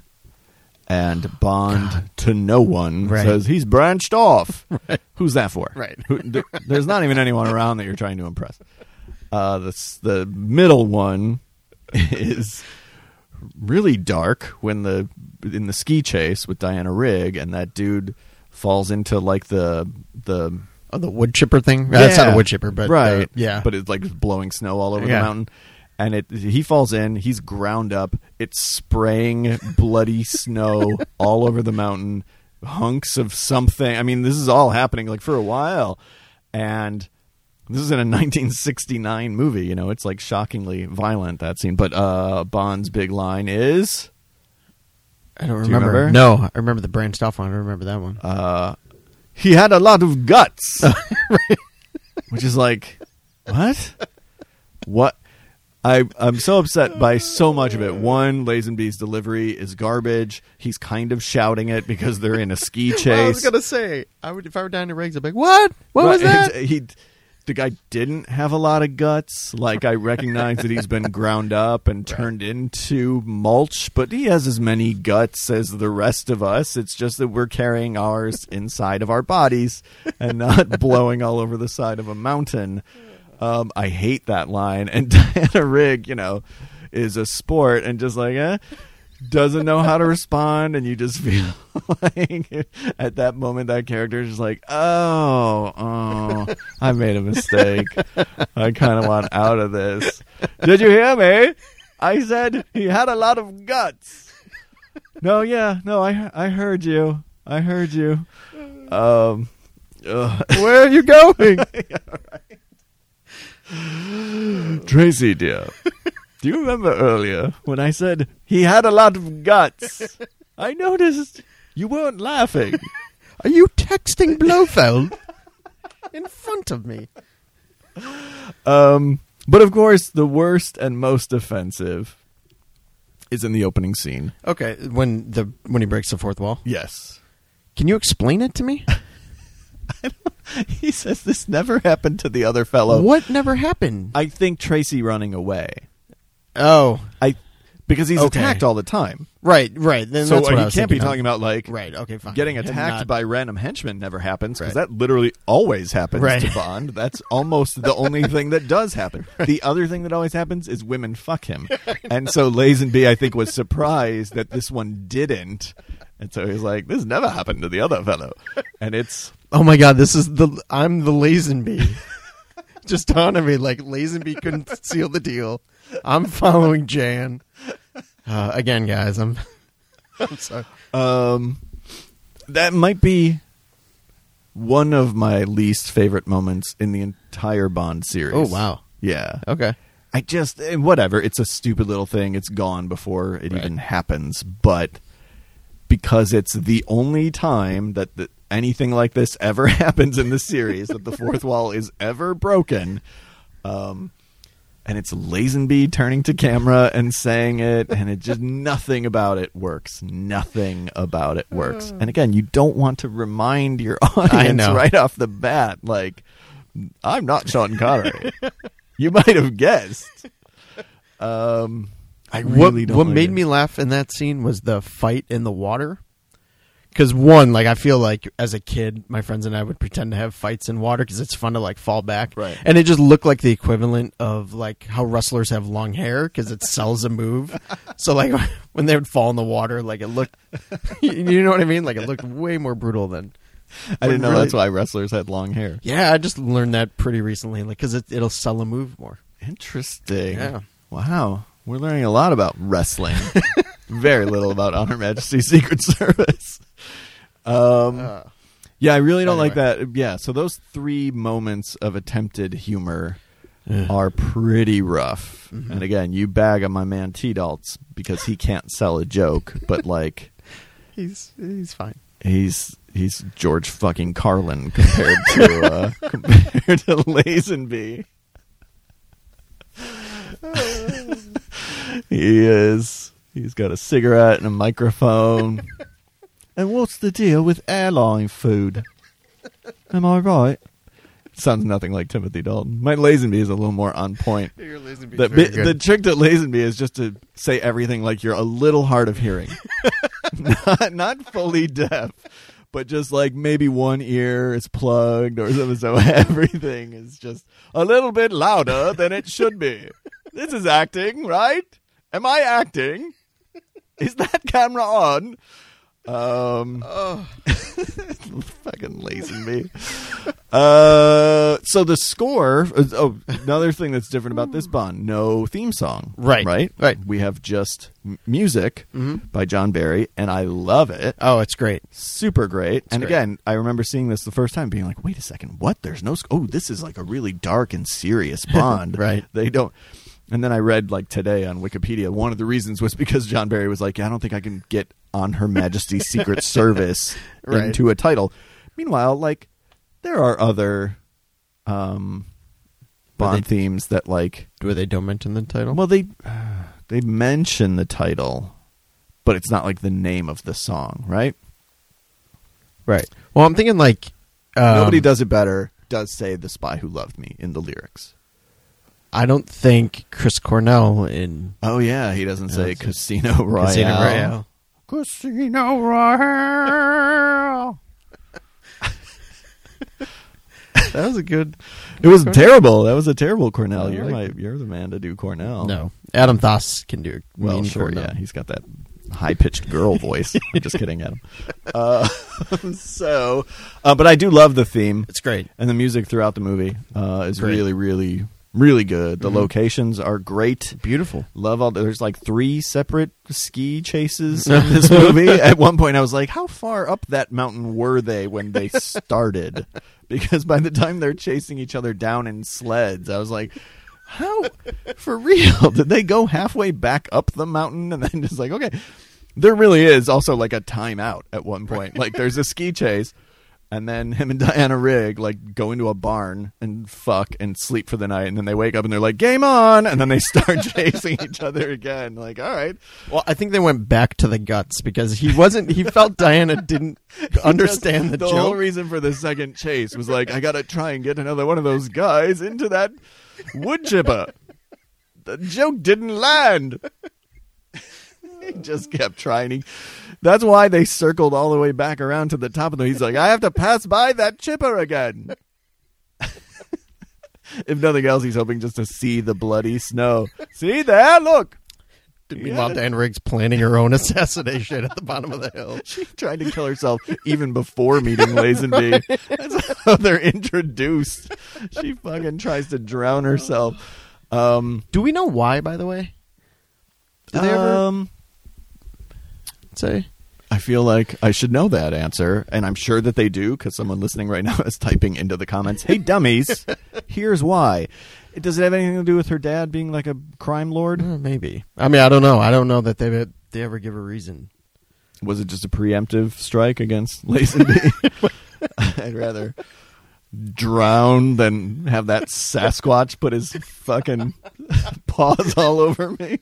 and Bond to no one Right. says he's branched off. Who's that for? Right. Who, th- there's not even anyone around that you're trying to impress. Uh, the s- the middle one is really dark when the in the ski chase with Diana Rigg, and that dude falls into like the the Oh, the wood chipper thing. That's not a wood chipper, but right, uh, yeah. but it's like blowing snow all over Yeah. the mountain. And it he falls in, he's ground up, it's spraying bloody snow all over the mountain, hunks of something. I mean, this is all happening like for a while. And This is in a nineteen sixty-nine movie. You know, it's like shockingly violent, that scene. But uh, Bond's big line is... I don't Do you remember. remember? No, I remember the branched off one. I don't remember that one. Uh, he had a lot of guts. Which is like, what? What? I, I'm so upset by so much of it. One, Lazenby's delivery is garbage. He's kind of shouting it because they're in a ski chase. Well, I was gonna say, I would if I were down to Riggs, I'd be like, "What? What was Right, that?" He, the guy didn't have a lot of guts. Like, I recognize that he's been ground up and turned into mulch, but he has as many guts as the rest of us. It's just that we're carrying ours inside of our bodies and not blowing all over the side of a mountain. Um, I hate that line. And Diana Rigg, you know, is a sport and just like, eh, doesn't know how to respond. And you just feel like at that moment, that character is just like, oh, oh, I made a mistake. I kind of want out of this. Did you hear me? I said he had a lot of guts. No, yeah, no, I, I heard you. I heard you. Um, ugh. Where are you going? Yeah, right. Tracy, dear, do you remember earlier when I said he had a lot of guts? I noticed you weren't laughing. Are you texting Blofeld in front of me? Um, but of course, the worst and most offensive is in the opening scene. Okay, when the when he breaks the fourth wall. Yes. Can you explain it to me? He says this never happened to the other fellow. What never happened? I think Tracy running away. Oh, I because he's Okay. attacked all the time. right, right. Then So that's what he I was can't be thinking of. talking about like Right. Okay. Fine. getting Him attacked not- by random henchmen never happens because Right. that literally always happens Right. to Bond. That's almost the only thing that does happen. The other thing that always happens is women fuck him. And so Lazenby, I think, was surprised that this one didn't. And so he's like, this never happened to the other fellow. And it's... Oh my God! This is the I'm the Lazenby. Just dawned on me like Lazenby couldn't seal the deal. I'm following Jan. Uh, again, guys, I'm. I'm sorry. Um, that might be one of my least favorite moments in the entire Bond series. Oh wow. Yeah. Okay. I just, eh, whatever. It's a stupid little thing. It's gone before it Right. even happens. But because it's the only time that the, anything like this ever happens in the series, that the fourth wall is ever broken, um, and it's Lazenby turning to camera and saying it, and it just nothing about it works. Nothing about it works. And again, you don't want to remind your audience know. right off the bat, like, I'm not Sean Connery. You might have guessed. Um, I really what don't. what like made it. me laugh in that scene was the fight in the water. Because one, like I feel like as a kid, my friends and I would pretend to have fights in water because it's fun to like fall back, Right. and it just looked like the equivalent of like how wrestlers have long hair because it sells a move. So like when they would fall in the water, like it looked, you know what I mean? Like it looked way more brutal than. I didn't know really- that's why wrestlers had long hair. Yeah, I just learned that pretty recently, like because it, it'll sell a move more. Interesting. Yeah. Wow. We're learning a lot about wrestling. Very little about On Her Majesty's Secret Service. Um, Uh, yeah, I really don't like anyway. that. Yeah, so those three moments of attempted humor Yeah. are pretty rough. Mhm. And again, you bag on my man T-Daltz because he can't sell a joke, but like he's he's fine. he's he's George fucking Carlin compared to uh, compared to Lazenby. He is. He's got a cigarette and a microphone. And what's the deal with airline food? Am I right? Sounds nothing like Timothy Dalton. My Lazenby is a little more on point. Your Lazenby's The, very bi- good. the trick to Lazenby is just to say everything like you're a little hard of hearing. not, not fully deaf, but just like maybe one ear is plugged or something, so everything is just a little bit louder than it should be. This is acting, right? Am I acting? Is that camera on? Um, Oh. fucking Lazenby. Uh, so the score. Oh, another thing that's different about this Bond: no theme song. Right. right, Right. We have just m- music Mhm. by John Barry, and I love it. Oh, it's great. Super great. and great. again, I remember seeing this the first time, being like, "Wait a second, what? There's no. Sc- oh, this is like a really dark and serious Bond." Right. They don't. And then I read like today on Wikipedia, one of the reasons was because John Barry was like, yeah, I don't think I can get On Her Majesty's Secret Service Right. into a title. Meanwhile, like there are other um, Bond they- themes that like, Where they don't mention the title. well, they uh, they mention the title, but it's not like the name of the song, right? right. Well, I'm thinking like um, Nobody does it better. Does say "The Spy Who Loved Me" in the lyrics. I don't think Chris Cornell in Oh yeah, he doesn't say it's a- Casino Royale. Casino Royale. Casino Royale. That was a good. It was terrible. That was a terrible Cornell. You're my, you're the man to do Cornell. No, Adam Thos can do. well, mean sure, Cornell. yeah, he's got that high pitched girl voice. I'm just kidding, Adam. Uh, so, uh, but I do love the theme, It's great. and the music throughout the movie uh, is Great. really, really, really good. The Mhm. locations are great. Beautiful. Love all. There's like three separate ski chases in this movie. At one point, I was like, "How far up that mountain were they when they started?" Because by the time they're chasing each other down in sleds, I was like, "How for real? Did they go halfway back up the mountain and then just like, okay?" There really is also like a timeout at one point. Like there's a ski chase. And then him and Diana Rigg like go into a barn and fuck and sleep for the night, and then they wake up and they're like, "Game on!" And then they start chasing each other again. Like, all right, Well, I think they went back to the guts because he wasn't. He felt Diana didn't understand the, the joke. whole reason for the second chase was like, I gotta try and get another one of those guys into that wood chipper. The joke didn't land. He just kept trying. He, that's why they circled all the way back around to the top of the. He's like, I have to pass by that chipper again. If nothing else, he's hoping just to see the bloody snow. See there, look. Meanwhile, Yeah. Diana Rigg's planning her own assassination at the bottom of the hill. She tried to kill herself even before meeting Lazenby. That's how they're introduced. She fucking tries to drown herself. Um, Do we know why? By the way, did they ever um, say? I feel like I should know that answer, and I'm sure that they do because someone listening right now is typing into the comments, "Hey dummies, here's why." Does it have anything to do with her dad being like a crime lord? Uh, maybe. I mean, I don't know. I don't know that they they ever give a reason. Was it just a preemptive strike against Lazenby? I'd rather drown than have that Sasquatch put his fucking paws all over me.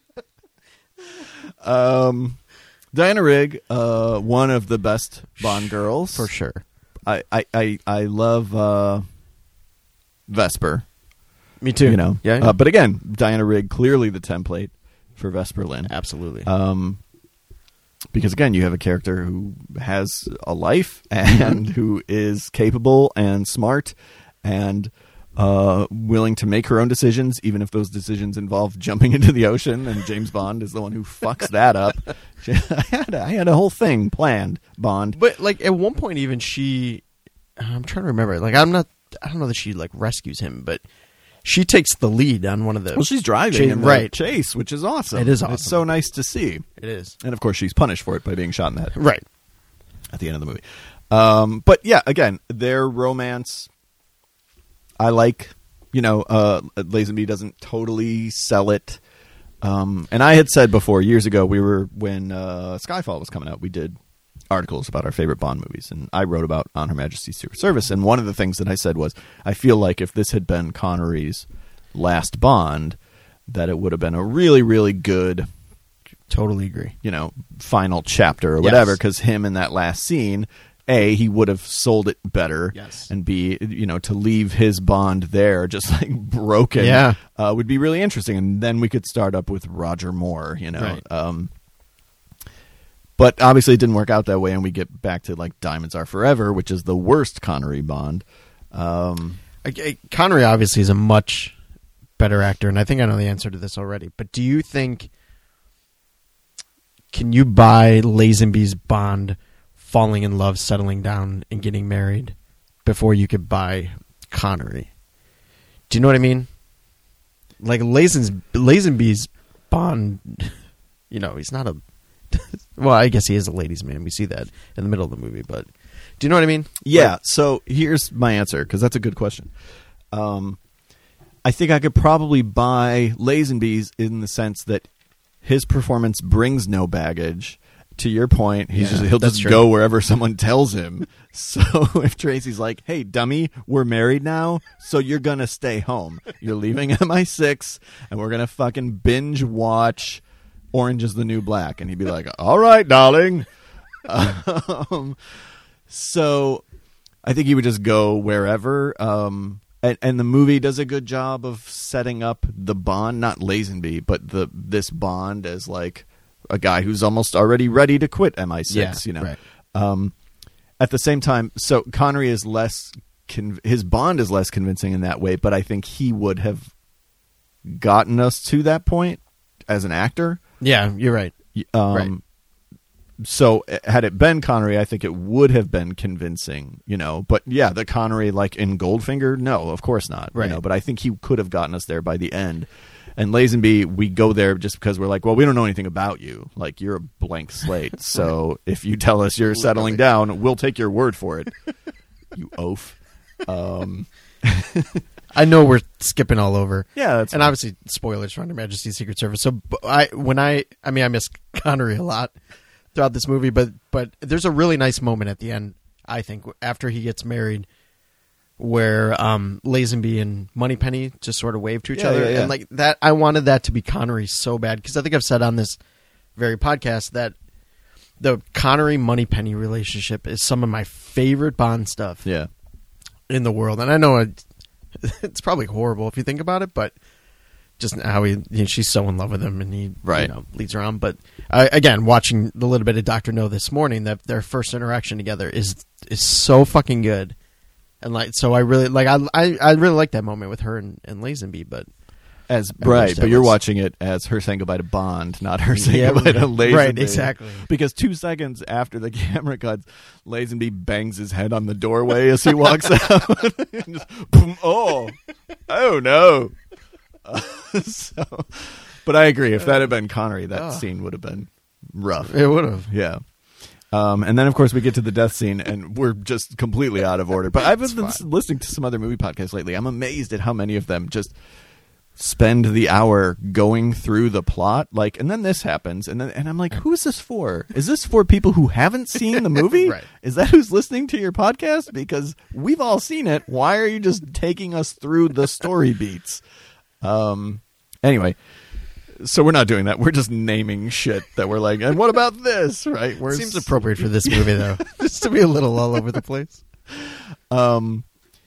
Um, Diana Rigg, uh, one of the best Bond girls For sure. I I I, I love uh, Vesper. Me too. You know, Yeah. Uh, but again, Diana Rigg clearly the template for Vesper Lynn. Absolutely. Um, because again, you have a character who has a life and who is capable and smart and uh, willing to make her own decisions, even if those decisions involve jumping into the ocean. And James Bond is the one who fucks that up. I had a, I had a whole thing planned, Bond. But like at one point, even she, I'm trying to remember. Like I'm not. I don't know that she like rescues him, but she takes the lead on one of the. Well, she's driving Chase- in the right. chase, which is awesome. It is It's awesome. so nice to see. It is And of course, she's punished for it by being shot in the head. right. At the end of the movie. Um, but yeah, again, their romance, I like, you know, uh, Lazenby doesn't totally sell it. Um, and I had said before, years ago, we were, when uh, Skyfall was coming out, we did articles about our favorite Bond movies. And I wrote about On Her Majesty's Secret Service. And one of the things that I said was, I feel like if this had been Connery's last Bond, that it would have been a really, really good, Totally agree. you know, final chapter or Yes. whatever, because him in that last scene, A, he would have sold it better, Yes. and B, you know, to leave his Bond there just like broken, Yeah. uh, would be really interesting, and then we could start up with Roger Moore, you know. Right. Um, but obviously, it didn't work out that way, and we get back to like Diamonds Are Forever, which is the worst Connery Bond. Um, I, I, Connery obviously is a much better actor, and I think I know the answer to this already. But do you think can you buy Lazenby's Bond falling in love, settling down, and getting married before you could buy Connery. Do you know what I mean? Like Lazen's, Lazenby's Bond, you know, he's not a... Well, I guess he is a ladies' man. We see that in the middle of the movie, but do you know what I mean? Yeah, like, so here's my answer, because that's a good question. Um, I think I could probably buy Lazenby's in the sense that his performance brings no baggage. To your point, he's Yeah, just, he'll that's just true. go wherever someone tells him. So if Tracy's like, hey, dummy, we're married now, so you're going to stay home. You're leaving M I six, and we're going to fucking binge watch Orange is the New Black. And he'd be like, all right, darling. Um, so I think he would just go wherever. Um, and, and the movie does a good job of setting up the Bond, not Lazenby, but the this Bond as like a guy who's almost already ready to quit M I six, Yeah, you know. right. Um, at the same time, so Connery is less, con- his Bond is less convincing in that way, but I think he would have gotten us to that point as an actor. yeah, you're right. Um, Right. So had it been Connery, I think it would have been convincing, you know. But yeah, the Connery like in Goldfinger, no, of course not. Right. You know, but I think he could have gotten us there by the end. And Lazenby, we go there just because we're like, well, we don't know anything about you. Like, you're a blank slate. So if you tell us you're settling down, we'll take your word for it. You oaf. Um, I know we're skipping all over. yeah, that's And fine. obviously, spoilers for Her Majesty's Secret Service. So b- I, when I, I mean, I miss Connery a lot throughout this movie, but but there's a really nice moment at the end, I think, after he gets married, where um, Lazenby and Moneypenny just sort of wave to each Yeah, other, yeah, yeah. and like that, I wanted that to be Connery so bad, because I think I've said on this very podcast that the Connery Moneypenny relationship is some of my favorite Bond stuff yeah. in the world, and I know it, it's probably horrible if you think about it, but just how he, you know, she's so in love with him, and he, Right. you know, leads her on. But uh, again, watching the little bit of Doctor No this morning, that their first interaction together is is so fucking good, and like, so I really like, I I, I really like that moment with her and, and Lazenby, but As I right, wish that but you're was- watching it as her saying goodbye to Bond, not her saying Yeah, goodbye to Lazenby. right, exactly. Because two seconds after the camera cuts, Lazenby bangs his head on the doorway as he walks out. And just, boom, oh, oh no. Uh, so, but I agree. If that had been Connery, that Oh. scene would have been rough. it would have. Yeah. Um, and then, of course, we get to the death scene, and we're just completely out of order. But I've been It's fine. listening to some other movie podcasts lately. I'm amazed at how many of them just spend the hour going through the plot, like, and then this happens, and then and I'm like, who is this for? Is this for people who haven't seen the movie? Right. Is that who's listening to your podcast? Because we've all seen it. Why are you just taking us through the story beats? Um. Anyway. So we're not doing that. We're just naming shit that we're like, and what about this? Right? We're Seems appropriate for this movie, though, just to be a little all over the place. Um,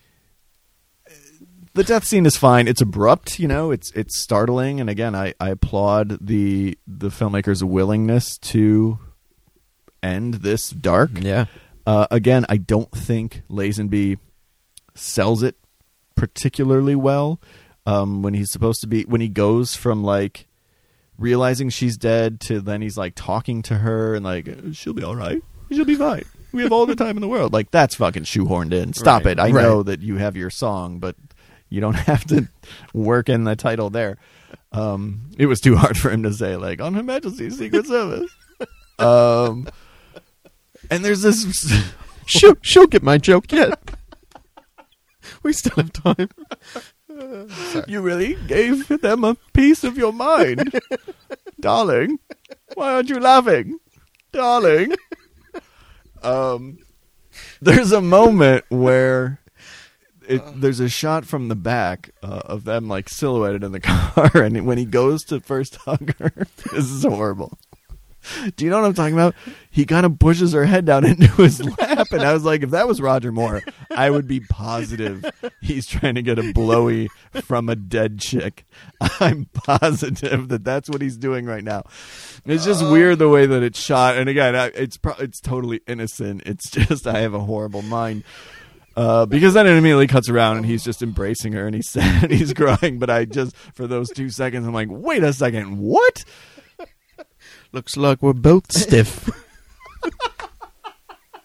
the death scene is fine. It's abrupt, you know. It's it's startling, and again, I, I applaud the the filmmaker's willingness to end this dark. Yeah. Uh, again, I don't think Lazenby sells it particularly well. Um, when he's supposed to be, when he goes from like realizing she's dead to then he's like talking to her and like, she'll be all right, she'll be fine. We have all the time in the world. Like, that's fucking shoehorned in. Stop Right, it. I right. know that you have your song, but you don't have to work in the title there. Um, it was too hard for him to say, like, on Her Majesty's Secret Service. Um, and there's this. she'll, she'll get my joke yet. We still have time. You really gave them a piece of your mind. Darling, why aren't you laughing? Darling. Um, there's a moment where it, there's a shot from the back uh, of them like silhouetted in the car, and when he goes to first hug her, this is horrible. Do you know what I'm talking about? He kind of pushes her head down into his lap, and I was like, if that was Roger Moore, I would be positive he's trying to get a blowy from a dead chick. I'm positive that that's what he's doing right now. It's just weird the way that it's shot, and again, I, it's pro- it's totally innocent. It's just I have a horrible mind. Uh, because then it immediately cuts around and he's just embracing her and he's sad and he's crying. But I just, for those two seconds, I'm like, wait a second, what? Looks like we're both stiff.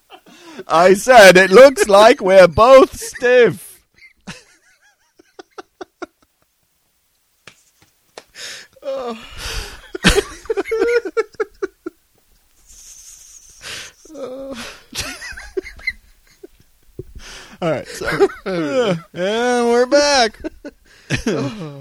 I said it looks like we're both stiff. Oh. All right, so uh, and we're back. All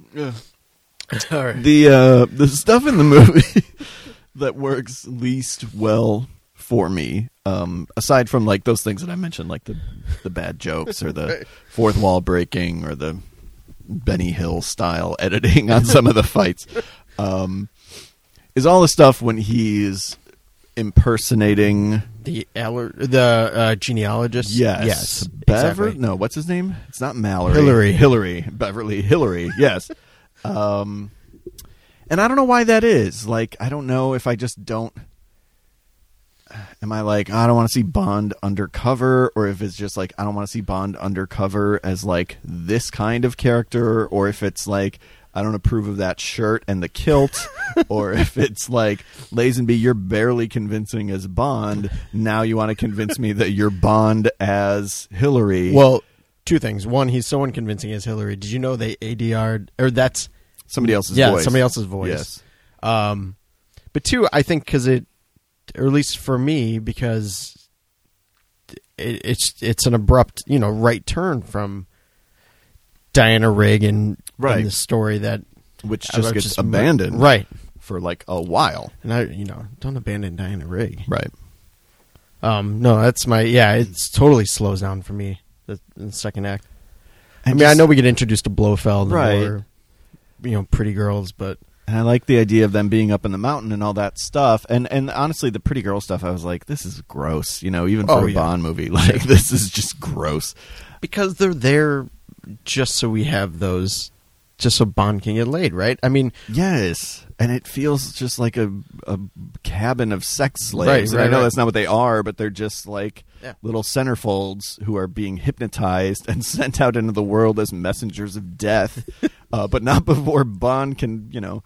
right. The uh, the stuff in the movie that works least well for me, um, aside from like those things that I mentioned, like the the bad jokes or the Right. fourth wall breaking or the Benny Hill style editing on some of the fights, um, is all the stuff when he's impersonating The aller- the uh, genealogist. yes, yes, Bever. exactly. No, what's his name? It's not Mallory. Hillary. Hillary. Beverly Hillary. Yes. um, and I don't know why that is. Like, I don't know if I just don't. Am I like, I don't want to see Bond undercover, or if it's just like, I don't want to see Bond undercover as like this kind of character, or if it's like, I don't approve of that shirt and the kilt, or if it's like, Lazenby, you're barely convincing as Bond. Now you want to convince me that you're Bond as Hillary. Well, two things. One, he's so unconvincing as Hillary. Did you know they A D R'd or that's somebody else's yeah, voice. somebody else's voice. Yes. Um, but two, I think because it, or at least for me, because it, it's it's an abrupt, you know, right turn from Diana Rigg and Right. in the story that Which I just was gets just- abandoned right? for like a while. And I, you know, don't abandon Diana Rigg. Right. Um, no, that's my yeah. It's totally slows down for me the, in the second act. I And mean, I just- know we get introduced to Blofeld, and Right. more, you know, pretty girls, but And I like the idea of them being up in the mountain and all that stuff. And and honestly, the pretty girl stuff, I was like, this is gross. You know, even for Oh, a yeah. Bond movie, like this is just gross. because they're there just so we have those, just so Bond can get laid, right? I mean, Yes, and it feels just like a a cabin of sex slaves. Right, and right, I know right. that's not what they are, but they're just like Yeah. little centerfolds who are being hypnotized and sent out into the world as messengers of death. uh, but not before Bond can, you know,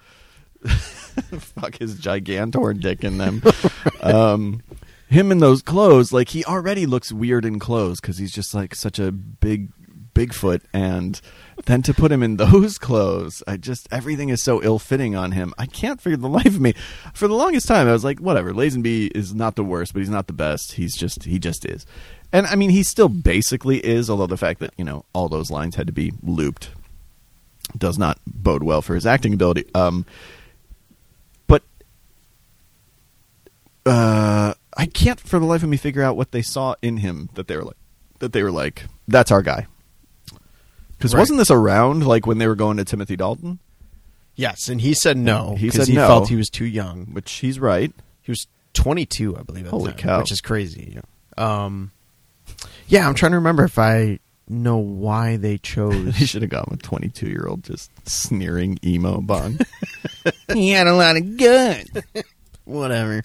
fuck his gigantor dick in them. um, him in those clothes, like he already looks weird in clothes because he's just like such a big Bigfoot, and then to put him in those clothes, I just everything is so ill-fitting on him. I can't figure the life of me. For the longest time, I was like, whatever. Lazenby is not the worst, but he's not the best. He's just he just is, and I mean, he still basically is. Although the fact that you know all those lines had to be looped does not bode well for his acting ability. Um, but uh, I can't for the life of me figure out what they saw in him that they were like that they were like that's our guy. Because Right. wasn't this around like when they were going to Timothy Dalton? yes, and he said no. He 'cause said he no. felt he was too young. Which he's right. He was twenty-two, I believe. At Holy the time, cow. which is crazy. Um, yeah, I'm trying to remember if I know why they chose. He should have gone with twenty-two-year-old just sneering emo Bond. He had a lot of guns. Whatever.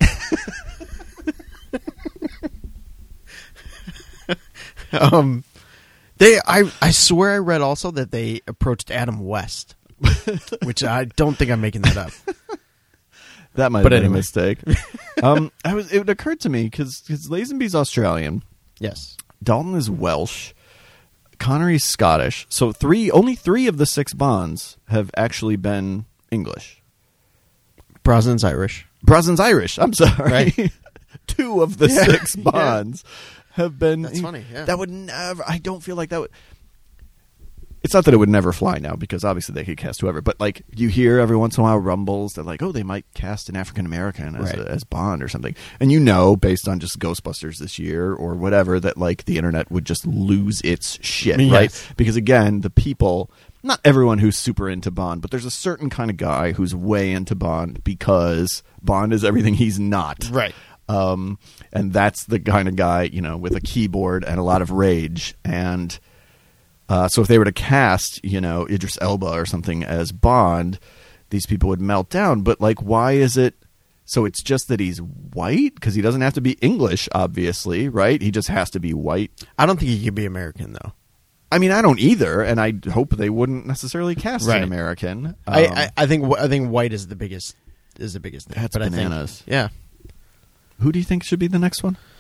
um, they, I, I swear I read also that they approached Adam West, which I don't think I'm making that up. That might But have been anyway. a mistake. um, I was. It occurred to me because Lazenby's Australian, Yes. Dalton is Welsh, Connery's Scottish. So three, only three of the six Bonds have actually been English. Brosnan's Irish. Brosnan's Irish. I'm sorry. Right. Two of the Yeah. six Yeah. Bonds have been. That's funny, yeah. That would never. I don't feel like that would. It's not that it would never fly now, because obviously they could cast whoever. But like you hear every once in a while rumbles that like, oh, they might cast an African American as, Right. a, as Bond or something. And you know, based on just Ghostbusters this year or whatever, that like the internet would just lose its shit, Yes. right? Because again, the people. Not everyone who's super into Bond, but there's a certain kind of guy who's way into Bond because Bond is everything he's not. Right. Um, and that's the kind of guy, you know, with a keyboard and a lot of rage. And uh, so if they were to cast, you know, Idris Elba or something as Bond, these people would melt down. But, like, why is it... So it's just that he's white? Because he doesn't have to be English, obviously, right? He just has to be white. I don't think he could be American, though. I mean, I don't either, and I hope they wouldn't necessarily cast Right. an American. Um, I, I, I think wh- I think white is the biggest is the biggest thing. That's but bananas. I think, yeah. Who do you think should be the next one?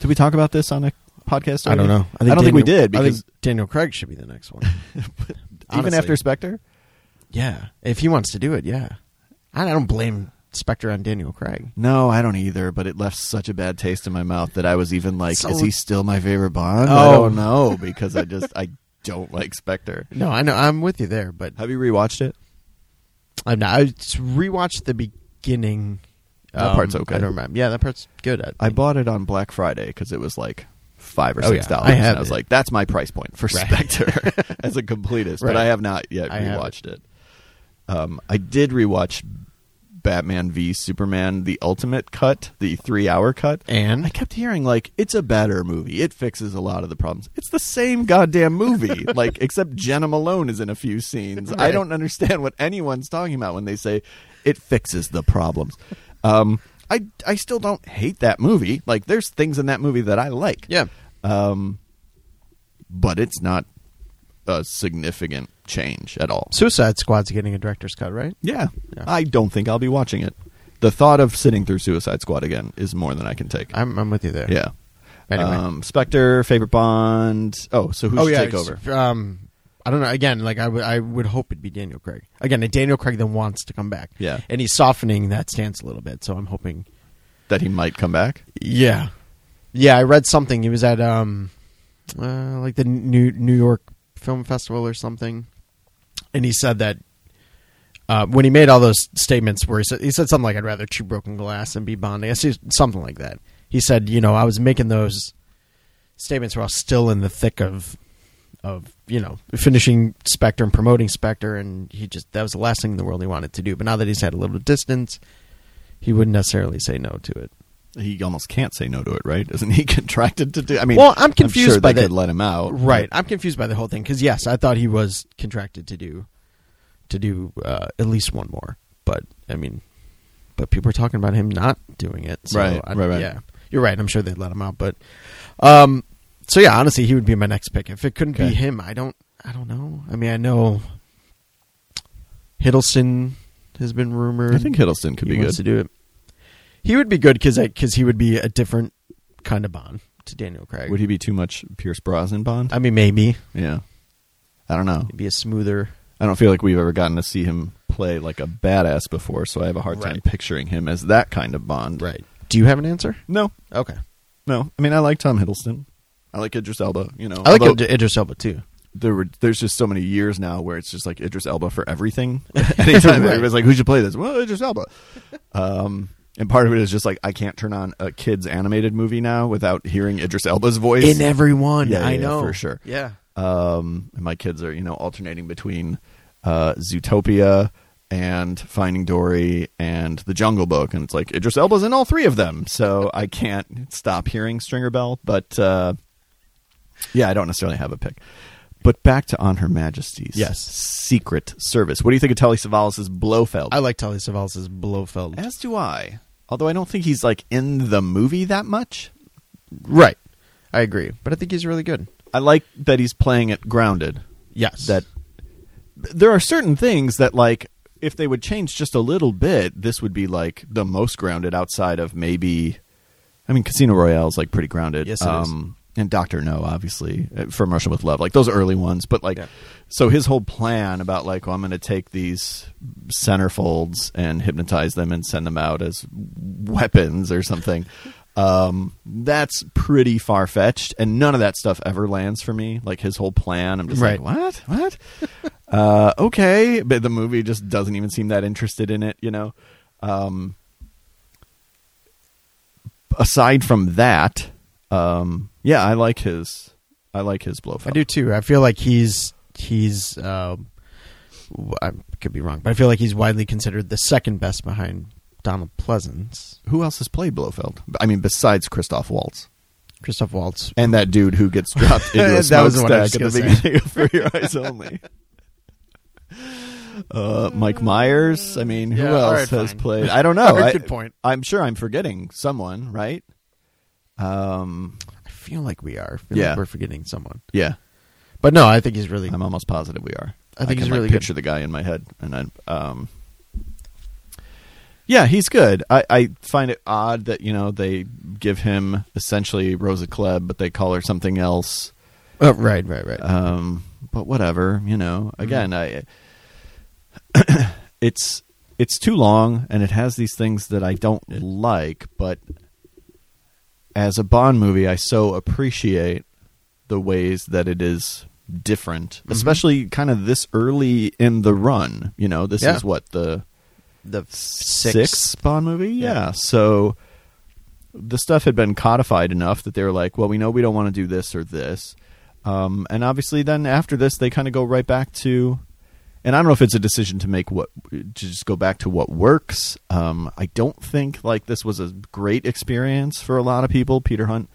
Did we talk about this on a podcast? I don't know. I, I don't Daniel, think we did because I think Daniel Craig should be the next one. even Honestly. after Spectre. Yeah, if he wants to do it, yeah. I don't blame Spectre on Daniel Craig. No, I don't either. But it left such a bad taste in my mouth that I was even like, So- "Is he still my favorite Bond?" Oh. I don't know because I just I don't like Spectre. No, I know. I'm with you there, but Have you rewatched it? I'm not. I just rewatched the beginning. That Um, part's okay. I don't remember. Yeah, that part's good. I, I bought it on Black Friday because it was like five or Oh, six yeah. dollars. I have and I was it. like, "That's my price point for Right. Spectre as a completist." Right. But I have not yet I have rewatched it. Um, I did rewatch Batman v Superman: The Ultimate Cut, the three-hour cut. and I kept hearing like it's a better movie. It fixes a lot of the problems. It's the same goddamn movie, like except Jenna Malone is in a few scenes. I Right. don't understand what anyone's talking about when they say it fixes the problems. Um, I I still don't hate that movie. Like there's things in that movie that I like. yeah, Um, but it's not a significant change at all. Suicide Squad's getting a director's cut, right? Yeah, Yeah. I don't think I'll be watching it. The thought of sitting through Suicide Squad again is more than I can take. I'm I'm with you there. Yeah. Anyway. Um, Spectre, favorite Bond. Oh, so who oh should yeah. take over? it's, Um, I don't know. Again, like I would I would hope it'd be Daniel Craig. Again, Daniel Craig then wants to come back. Yeah. and he's softening that stance a little bit. So I'm hoping. That he might come back? Yeah, yeah. I read something. He was at um, uh, like the New New York Film Festival or something, and he said that uh, when he made all those statements, where he said he said something like, "I'd rather chew broken glass and be Bond." I guess he was- something like that. He said, "You know, I was making those statements while still in the thick of of you know finishing Spectre and promoting Spectre, and he just that was the last thing in the world he wanted to do. But now that he's had a little distance." He wouldn't necessarily say no to it. He almost can't say no to it, right? Isn't he contracted to do? I mean, Well, I'm confused sure by they the- could let him out, Right. but- I'm confused by the whole thing because yes, I thought he was contracted to do to do uh, at least one more. But I mean, but people are talking about him not doing it. So Right, I, right, right. Yeah, you're right. I'm sure they'd let him out. But um, so yeah, honestly, he would be my next pick. If it couldn't Okay. be him, I don't. I don't know. I mean, I know Hiddleston has been rumored. I think Hiddleston could he be wants good. to do it. He would be good because because he would be a different kind of Bond to Daniel Craig. Would he be too much Pierce Brosnan Bond? I mean, maybe yeah, I don't know. he'd be a smoother. I don't feel like we've ever gotten to see him play like a badass before, so I have a hard time Right. picturing him as that kind of Bond. Right. Do you have an answer? No, Okay. no. I mean, I like Tom Hiddleston. I like Idris Elba. You know, I like although Id- Idris Elba too. there were there's just so many years now where it's just like Idris Elba for everything. Anytime Right. everybody's like, "Who should play this?" Well, Idris Elba. Um, and part of it is just like I can't turn on a kids animated movie now without hearing Idris Elba's voice. In everyone, Yeah, yeah, I yeah, know for sure. Yeah. Um, and my kids are, you know, alternating between uh, Zootopia and Finding Dory and The Jungle Book, and it's like Idris Elba's in all three of them, so I can't stop hearing Stringer Bell. But uh, yeah, I don't necessarily have a pick. But back to On Her Majesty's Yes. Secret Service. What do you think of Telly Savalas' Blofeld? I like Telly Savalas' Blofeld. As do I. Although I don't think he's like in the movie that much. Right. I agree, but I think he's really good. I like that he's playing it grounded. Yes. That there are certain things that, like, if they would change just a little bit, this would be like the most grounded outside of maybe. I mean, Casino Royale is like pretty grounded. Yes, it is. And Doctor No, obviously, uh, From Russia with Love, like those early ones. But like, Yeah. so his whole plan about like, well, I'm going to take these centerfolds and hypnotize them and send them out as weapons or something. Um, that's pretty far fetched, and none of that stuff ever lands for me. Like his whole plan, I'm just Right. like, what, what? uh, okay, but the movie just doesn't even seem that interested in it, you know. Um, aside from that, um, yeah, I like his, I like his Blofeld. I do too. I feel like he's he's. Uh, w- I could be wrong, but I feel like he's widely considered the second best behind Donald Pleasance. Who else has played Blofeld? I mean, besides Christoph Waltz Christoph Waltz. and that dude who gets dropped into a That was the one I smokestack was at the gonna say. beginning of For Your Eyes Only. Uh, Mike Myers. I mean, who Yeah, all else right, has fine. played? I don't know. All right, I, good point. I'm sure I'm forgetting someone, right? Um, I feel like we are. I feel Yeah. like we're forgetting someone. yeah, But no, I think he's really. I'm almost positive we are. I think can, he's like, really good. picture the guy in my head, and I um. Yeah, he's good. I, I find it odd that, you know, they give him essentially Rosa Klebb, but they call her something else. Oh, right, right, right. Um, but whatever, you know. Again, mm-hmm. I it's it's too long, and it has these things that I don't like. But as a Bond movie, I so appreciate the ways that it is different, mm-hmm. especially kind of this early in the run. You know, this yeah. is what the. The sixth, sixth Bond movie? Yeah. yeah. So the stuff had been codified enough that they were like, well, we know we don't want to do this or this. Um, and obviously then after this, they kind of go right back to, and I don't know if it's a decision to make what, to just go back to what works. Um, I don't think like this was a great experience for a lot of people. Peter Hunt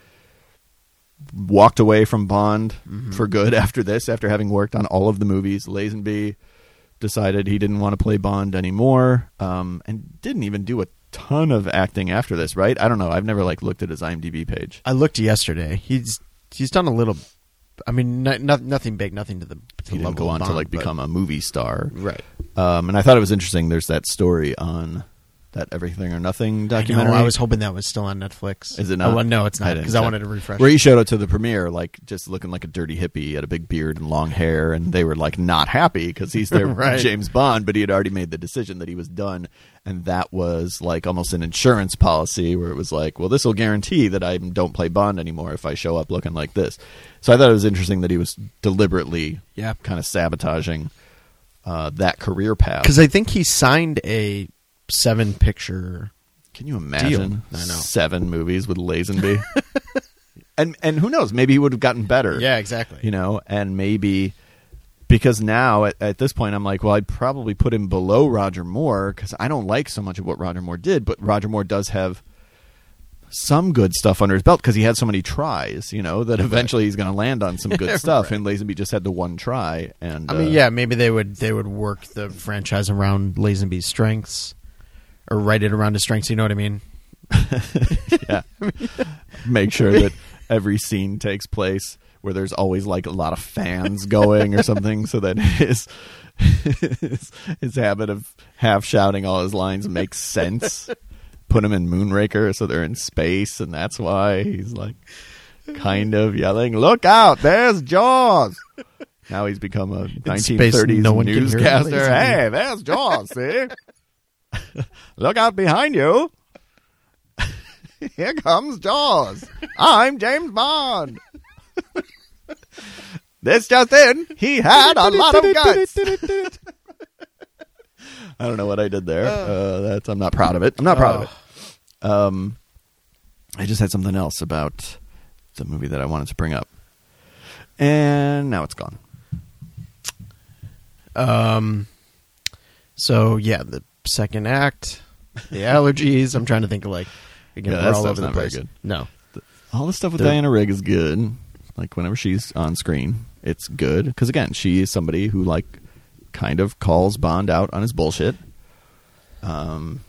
walked away from Bond mm-hmm. for good after this, after having worked on all of the movies. Lazenby decided he didn't want to play Bond anymore, um, and didn't even do a ton of acting after this, right? I don't know. I've never like looked at his IMDb page. I looked yesterday. He's he's done a little. I mean, no, no, nothing big, nothing to the. To he didn't go on Bond, to like but, become a movie star, right? Um, and I thought it was interesting. There's that story on that Everything or Nothing documentary. I, know, I was hoping that was still on Netflix. Is it not? Oh, well, no, it's not, because I, I wanted to refresh. Where he showed up to the premiere, like, just looking like a dirty hippie. He had a big beard and long hair, and they were, like, not happy because he's their right. James Bond, but he had already made the decision that he was done, and that was, like, almost an insurance policy where it was like, well, this will guarantee that I don't play Bond anymore if I show up looking like this. So I thought it was interesting that he was deliberately yeah. kind of sabotaging uh, that career path. Because I think he signed a seven-picture... Can you imagine I know. seven movies with Lazenby? and and who knows? Maybe he would have gotten better. Yeah, exactly. You know, and maybe because now at, at this point I'm like, well, I'd probably put him below Roger Moore because I don't like so much of what Roger Moore did, but Roger Moore does have some good stuff under his belt because he had so many tries, you know, that eventually he's going to land on some good stuff. Right. And Lazenby just had the one try. And I mean, uh, yeah, maybe they would they would work the franchise around Lazenby's strengths. Or write it around his strengths, you know what I mean? Yeah. Make sure that every scene takes place where there's always like a lot of fans going or something so that his, his, his habit of half shouting all his lines makes sense. Put him in Moonraker so they're in space, and that's why he's like kind of yelling, "Look out, there's Jaws!" Now he's become a nineteen thirties no newscaster. Hey, there's Jaws, see? Look out behind you. Here comes Jaws. I'm James Bond. This just in, he had a lot of guts. I don't know what I did there. Uh, that's I'm not proud of it. I'm not proud of it. Um, I just had something else about the movie that I wanted to bring up. And now it's gone. Um. So, yeah, the second act, the allergies. I'm trying to think of, like, again, yeah, we're that all stuff's over the not place. very good. No. The, all the stuff with They're, Diana Rigg is good. Like, whenever she's on screen, it's good. Because, again, she is somebody who, like, kind of calls Bond out on his bullshit. Um,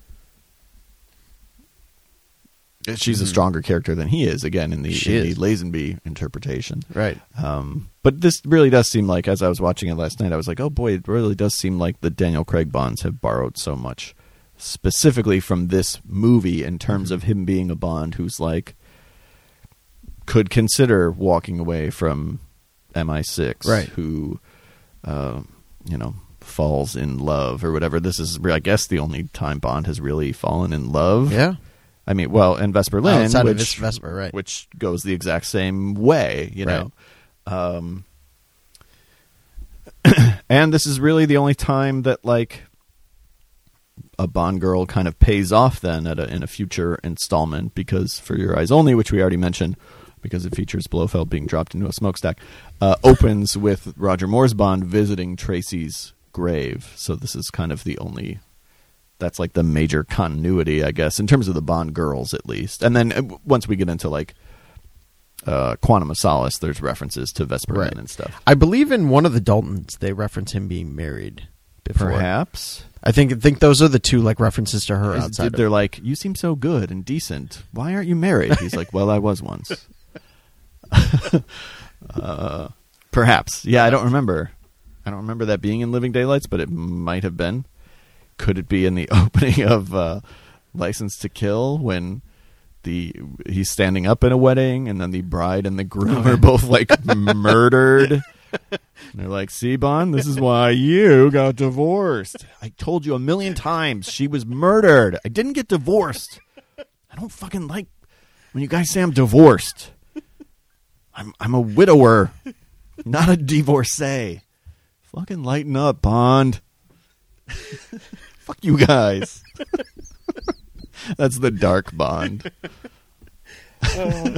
she's a stronger character than he is, again, in the, in the Lazenby interpretation. Right. Um, but this really does seem like, as I was watching it last night, I was like, oh boy, it really does seem like the Daniel Craig Bonds have borrowed so much, specifically from this movie, in terms of him being a Bond who's like, could consider walking away from M I six, right? Who, uh, you know, falls in love or whatever. This is, I guess, the only time Bond has really fallen in love. Yeah. I mean, well, and Vesper Lynd, outside which, of this Vesper, right? which goes the exact same way, you know. Right. Um, and this is really the only time that, like, a Bond girl kind of pays off then at a, in a future installment, because For Your Eyes Only, which we already mentioned, because it features Blofeld being dropped into a smokestack, uh, opens with Roger Moore's Bond visiting Tracy's grave. So this is kind of the only... That's like the major continuity, I guess, in terms of the Bond girls, at least. And then uh, once we get into, like, uh, Quantum of Solace, there's references to Vesper Lynd right. and stuff. I believe in one of the Daltons, they reference him being married before. Perhaps. I think think those are the two, like, references to her Is, outside. They're of... like, you seem so good and decent. Why aren't you married? He's like, well, I was once. uh, perhaps. Yeah, I don't remember. I don't remember that being in Living Daylights, but it might have been. could it be in the opening of uh, License to Kill when the he's standing up in a wedding and then the bride and the groom are both like murdered? And they're like, see, Bond, this is why you got divorced. I told you a million times she was murdered. I didn't get divorced. I don't fucking like when you guys say I'm divorced. I'm I'm a widower, not a divorcee. Fucking lighten up, Bond. Fuck you guys. That's the dark Bond. Uh.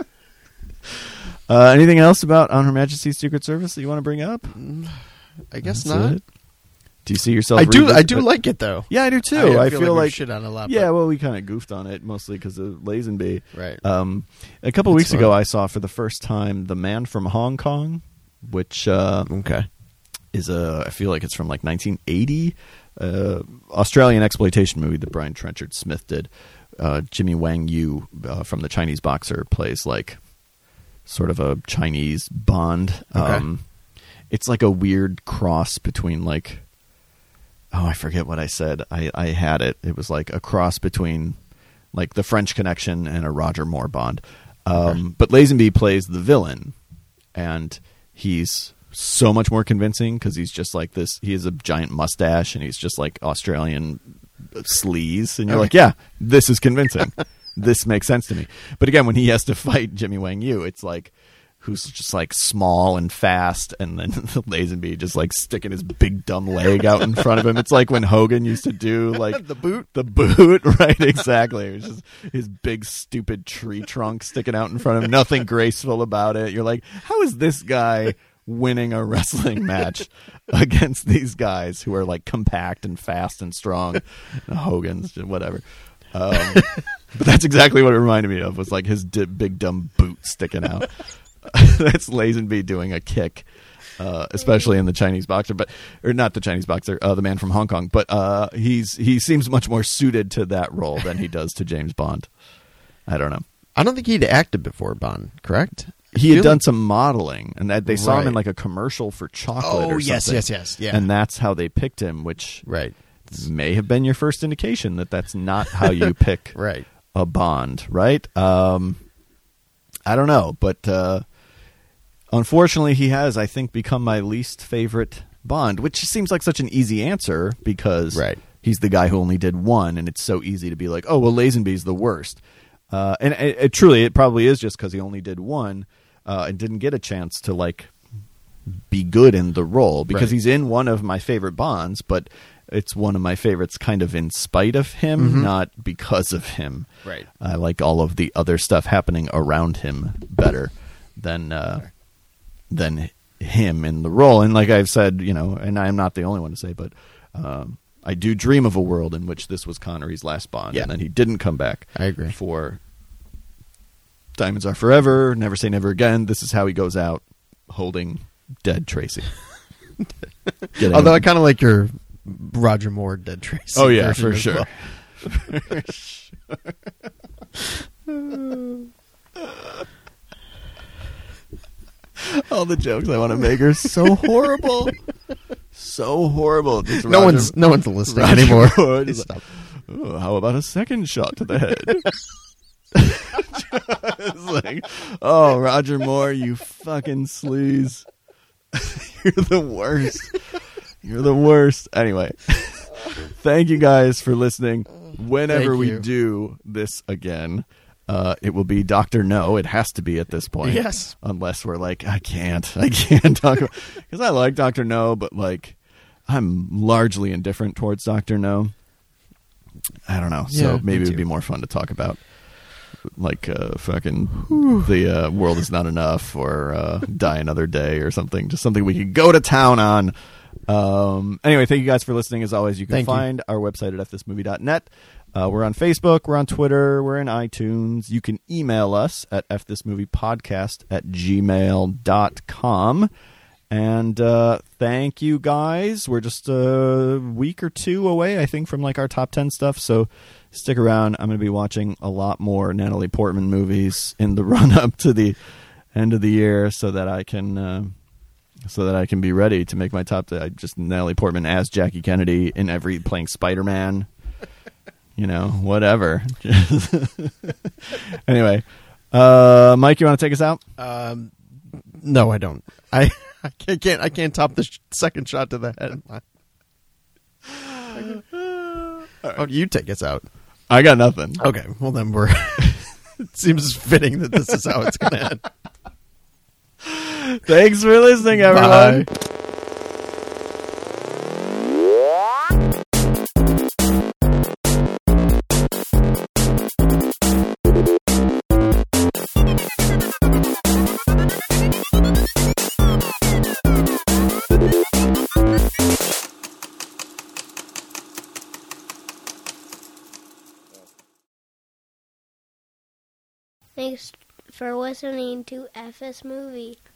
Uh, anything else about On Her Majesty's Secret Service that you want to bring up? I guess That's not. it. Do you see yourself? I do. revisit- I do like it though. Yeah, I do too. I, I, I feel, feel, like, like we've shit on it a lot. yeah. but- Well, we kind of goofed on it mostly because of Lazenby. Right. Um, a couple It's weeks fun. ago, I saw for the first time The Man from Hong Kong, which uh, Okay. is a. I feel like it's from like nineteen eighty, uh, Australian exploitation movie that Brian Trenchard Smith did. Uh, Jimmy Wang Yu uh, from The Chinese Boxer plays like sort of a Chinese Bond. Okay. Um, it's like a weird cross between like, oh, I forget what I said. I, I had it. It was like a cross between like The French Connection and a Roger Moore Bond. Um, Okay. But Lazenby plays the villain, and he's so much more convincing because he's just like this. He has a giant mustache, and he's just like Australian sleaze, and you're Okay. like, yeah, this is convincing. This makes sense to me. But again, when he has to fight Jimmy Wang Yu, it's like who's just like small and fast, and then Lazenby just like sticking his big dumb leg out in front of him. It's like when Hogan used to do like The boot? the boot, right? Exactly. It was just his big stupid tree trunk sticking out in front of him. Nothing graceful about it. You're like, how is this guy winning a wrestling match against these guys who are like compact and fast and strong? Hogan's whatever. Um, but that's exactly what it reminded me of, was like his di- big dumb boot sticking out. That's Lazenby doing a kick, uh, especially in The Chinese Boxer, but or not The Chinese Boxer, uh, The Man from Hong Kong. But uh, he's he seems much more suited to that role than he does to James Bond. I don't know. I don't think he'd acted before Bond, correct? He had Feel done like- some modeling, and that they saw him in Right. like a commercial for chocolate. Oh or yes, something. yes, yes, yeah. And that's how they picked him, which right, may have been your first indication that that's not how you pick right. a Bond, right? Um, I don't know, but uh, unfortunately, he has, I think, become my least favorite Bond, which seems like such an easy answer because Right. he's the guy who only did one, and it's so easy to be like, oh, well, Lazenby's the worst. Uh, and it, it truly, it probably is just because he only did one uh, and didn't get a chance to like be good in the role, because Right. he's in one of my favorite Bonds, but it's one of my favorites kind of in spite of him, Mhm. not because of him. Right. I like all of the other stuff happening around him better than uh, than him in the role. And like I've said, you know, and I'm not the only one to say, but um, I do dream of a world in which this was Connery's last Bond, Yeah. and then he didn't come back. I agree. For Diamonds Are Forever, Never Say Never Again. This is how he goes out holding dead Tracy. Getting- Although I kind of like your Roger Moore Dead Tracy. oh yeah, version for as sure. well. All the jokes I want to make are so horrible, so horrible. Just No Roger- one's no one's listening Roger anymore. Moore is Stop. Oh, how about a second shot to the head? It's like, oh, Roger Moore, you fucking sleaze. You're the worst. You're the worst. Anyway, thank you guys for listening. Whenever Thank we you. do this again, uh, it will be Doctor No. It has to be at this point. Yes. Unless we're like, I can't. I can't talk about... Because I like Doctor No, but like, I'm largely indifferent towards Doctor No. I don't know. Yeah, So me maybe it would too. be more fun to talk about like uh, fucking the uh, world is not enough, or uh, Die Another Day, or something. Just something we could go to town on. Um, anyway, thank you guys for listening. As always, you can Thank you. find our website at f this movie dot net. Uh, we're on Facebook, we're on Twitter, we're in iTunes. You can email us at f this movie podcast at gmail dot com. And uh, thank you guys. We're just a week or two away, I think, from like our top ten stuff. So stick around. I'm going to be watching a lot more Natalie Portman movies in the run up to the end of the year, so that I can uh, so that I can be ready to make my top. I just Natalie Portman as Jackie Kennedy in every playing Spider-Man. You know, whatever. Anyway, uh, Mike, you want to take us out? Um, no, I don't. I, I can't. I can't top the sh- second shot to the head. Oh, you take us out. I got nothing. Okay, well then we're. It seems fitting that this is how it's going to end. Thanks for listening, everyone. Bye. Thanks for listening to F S Movie.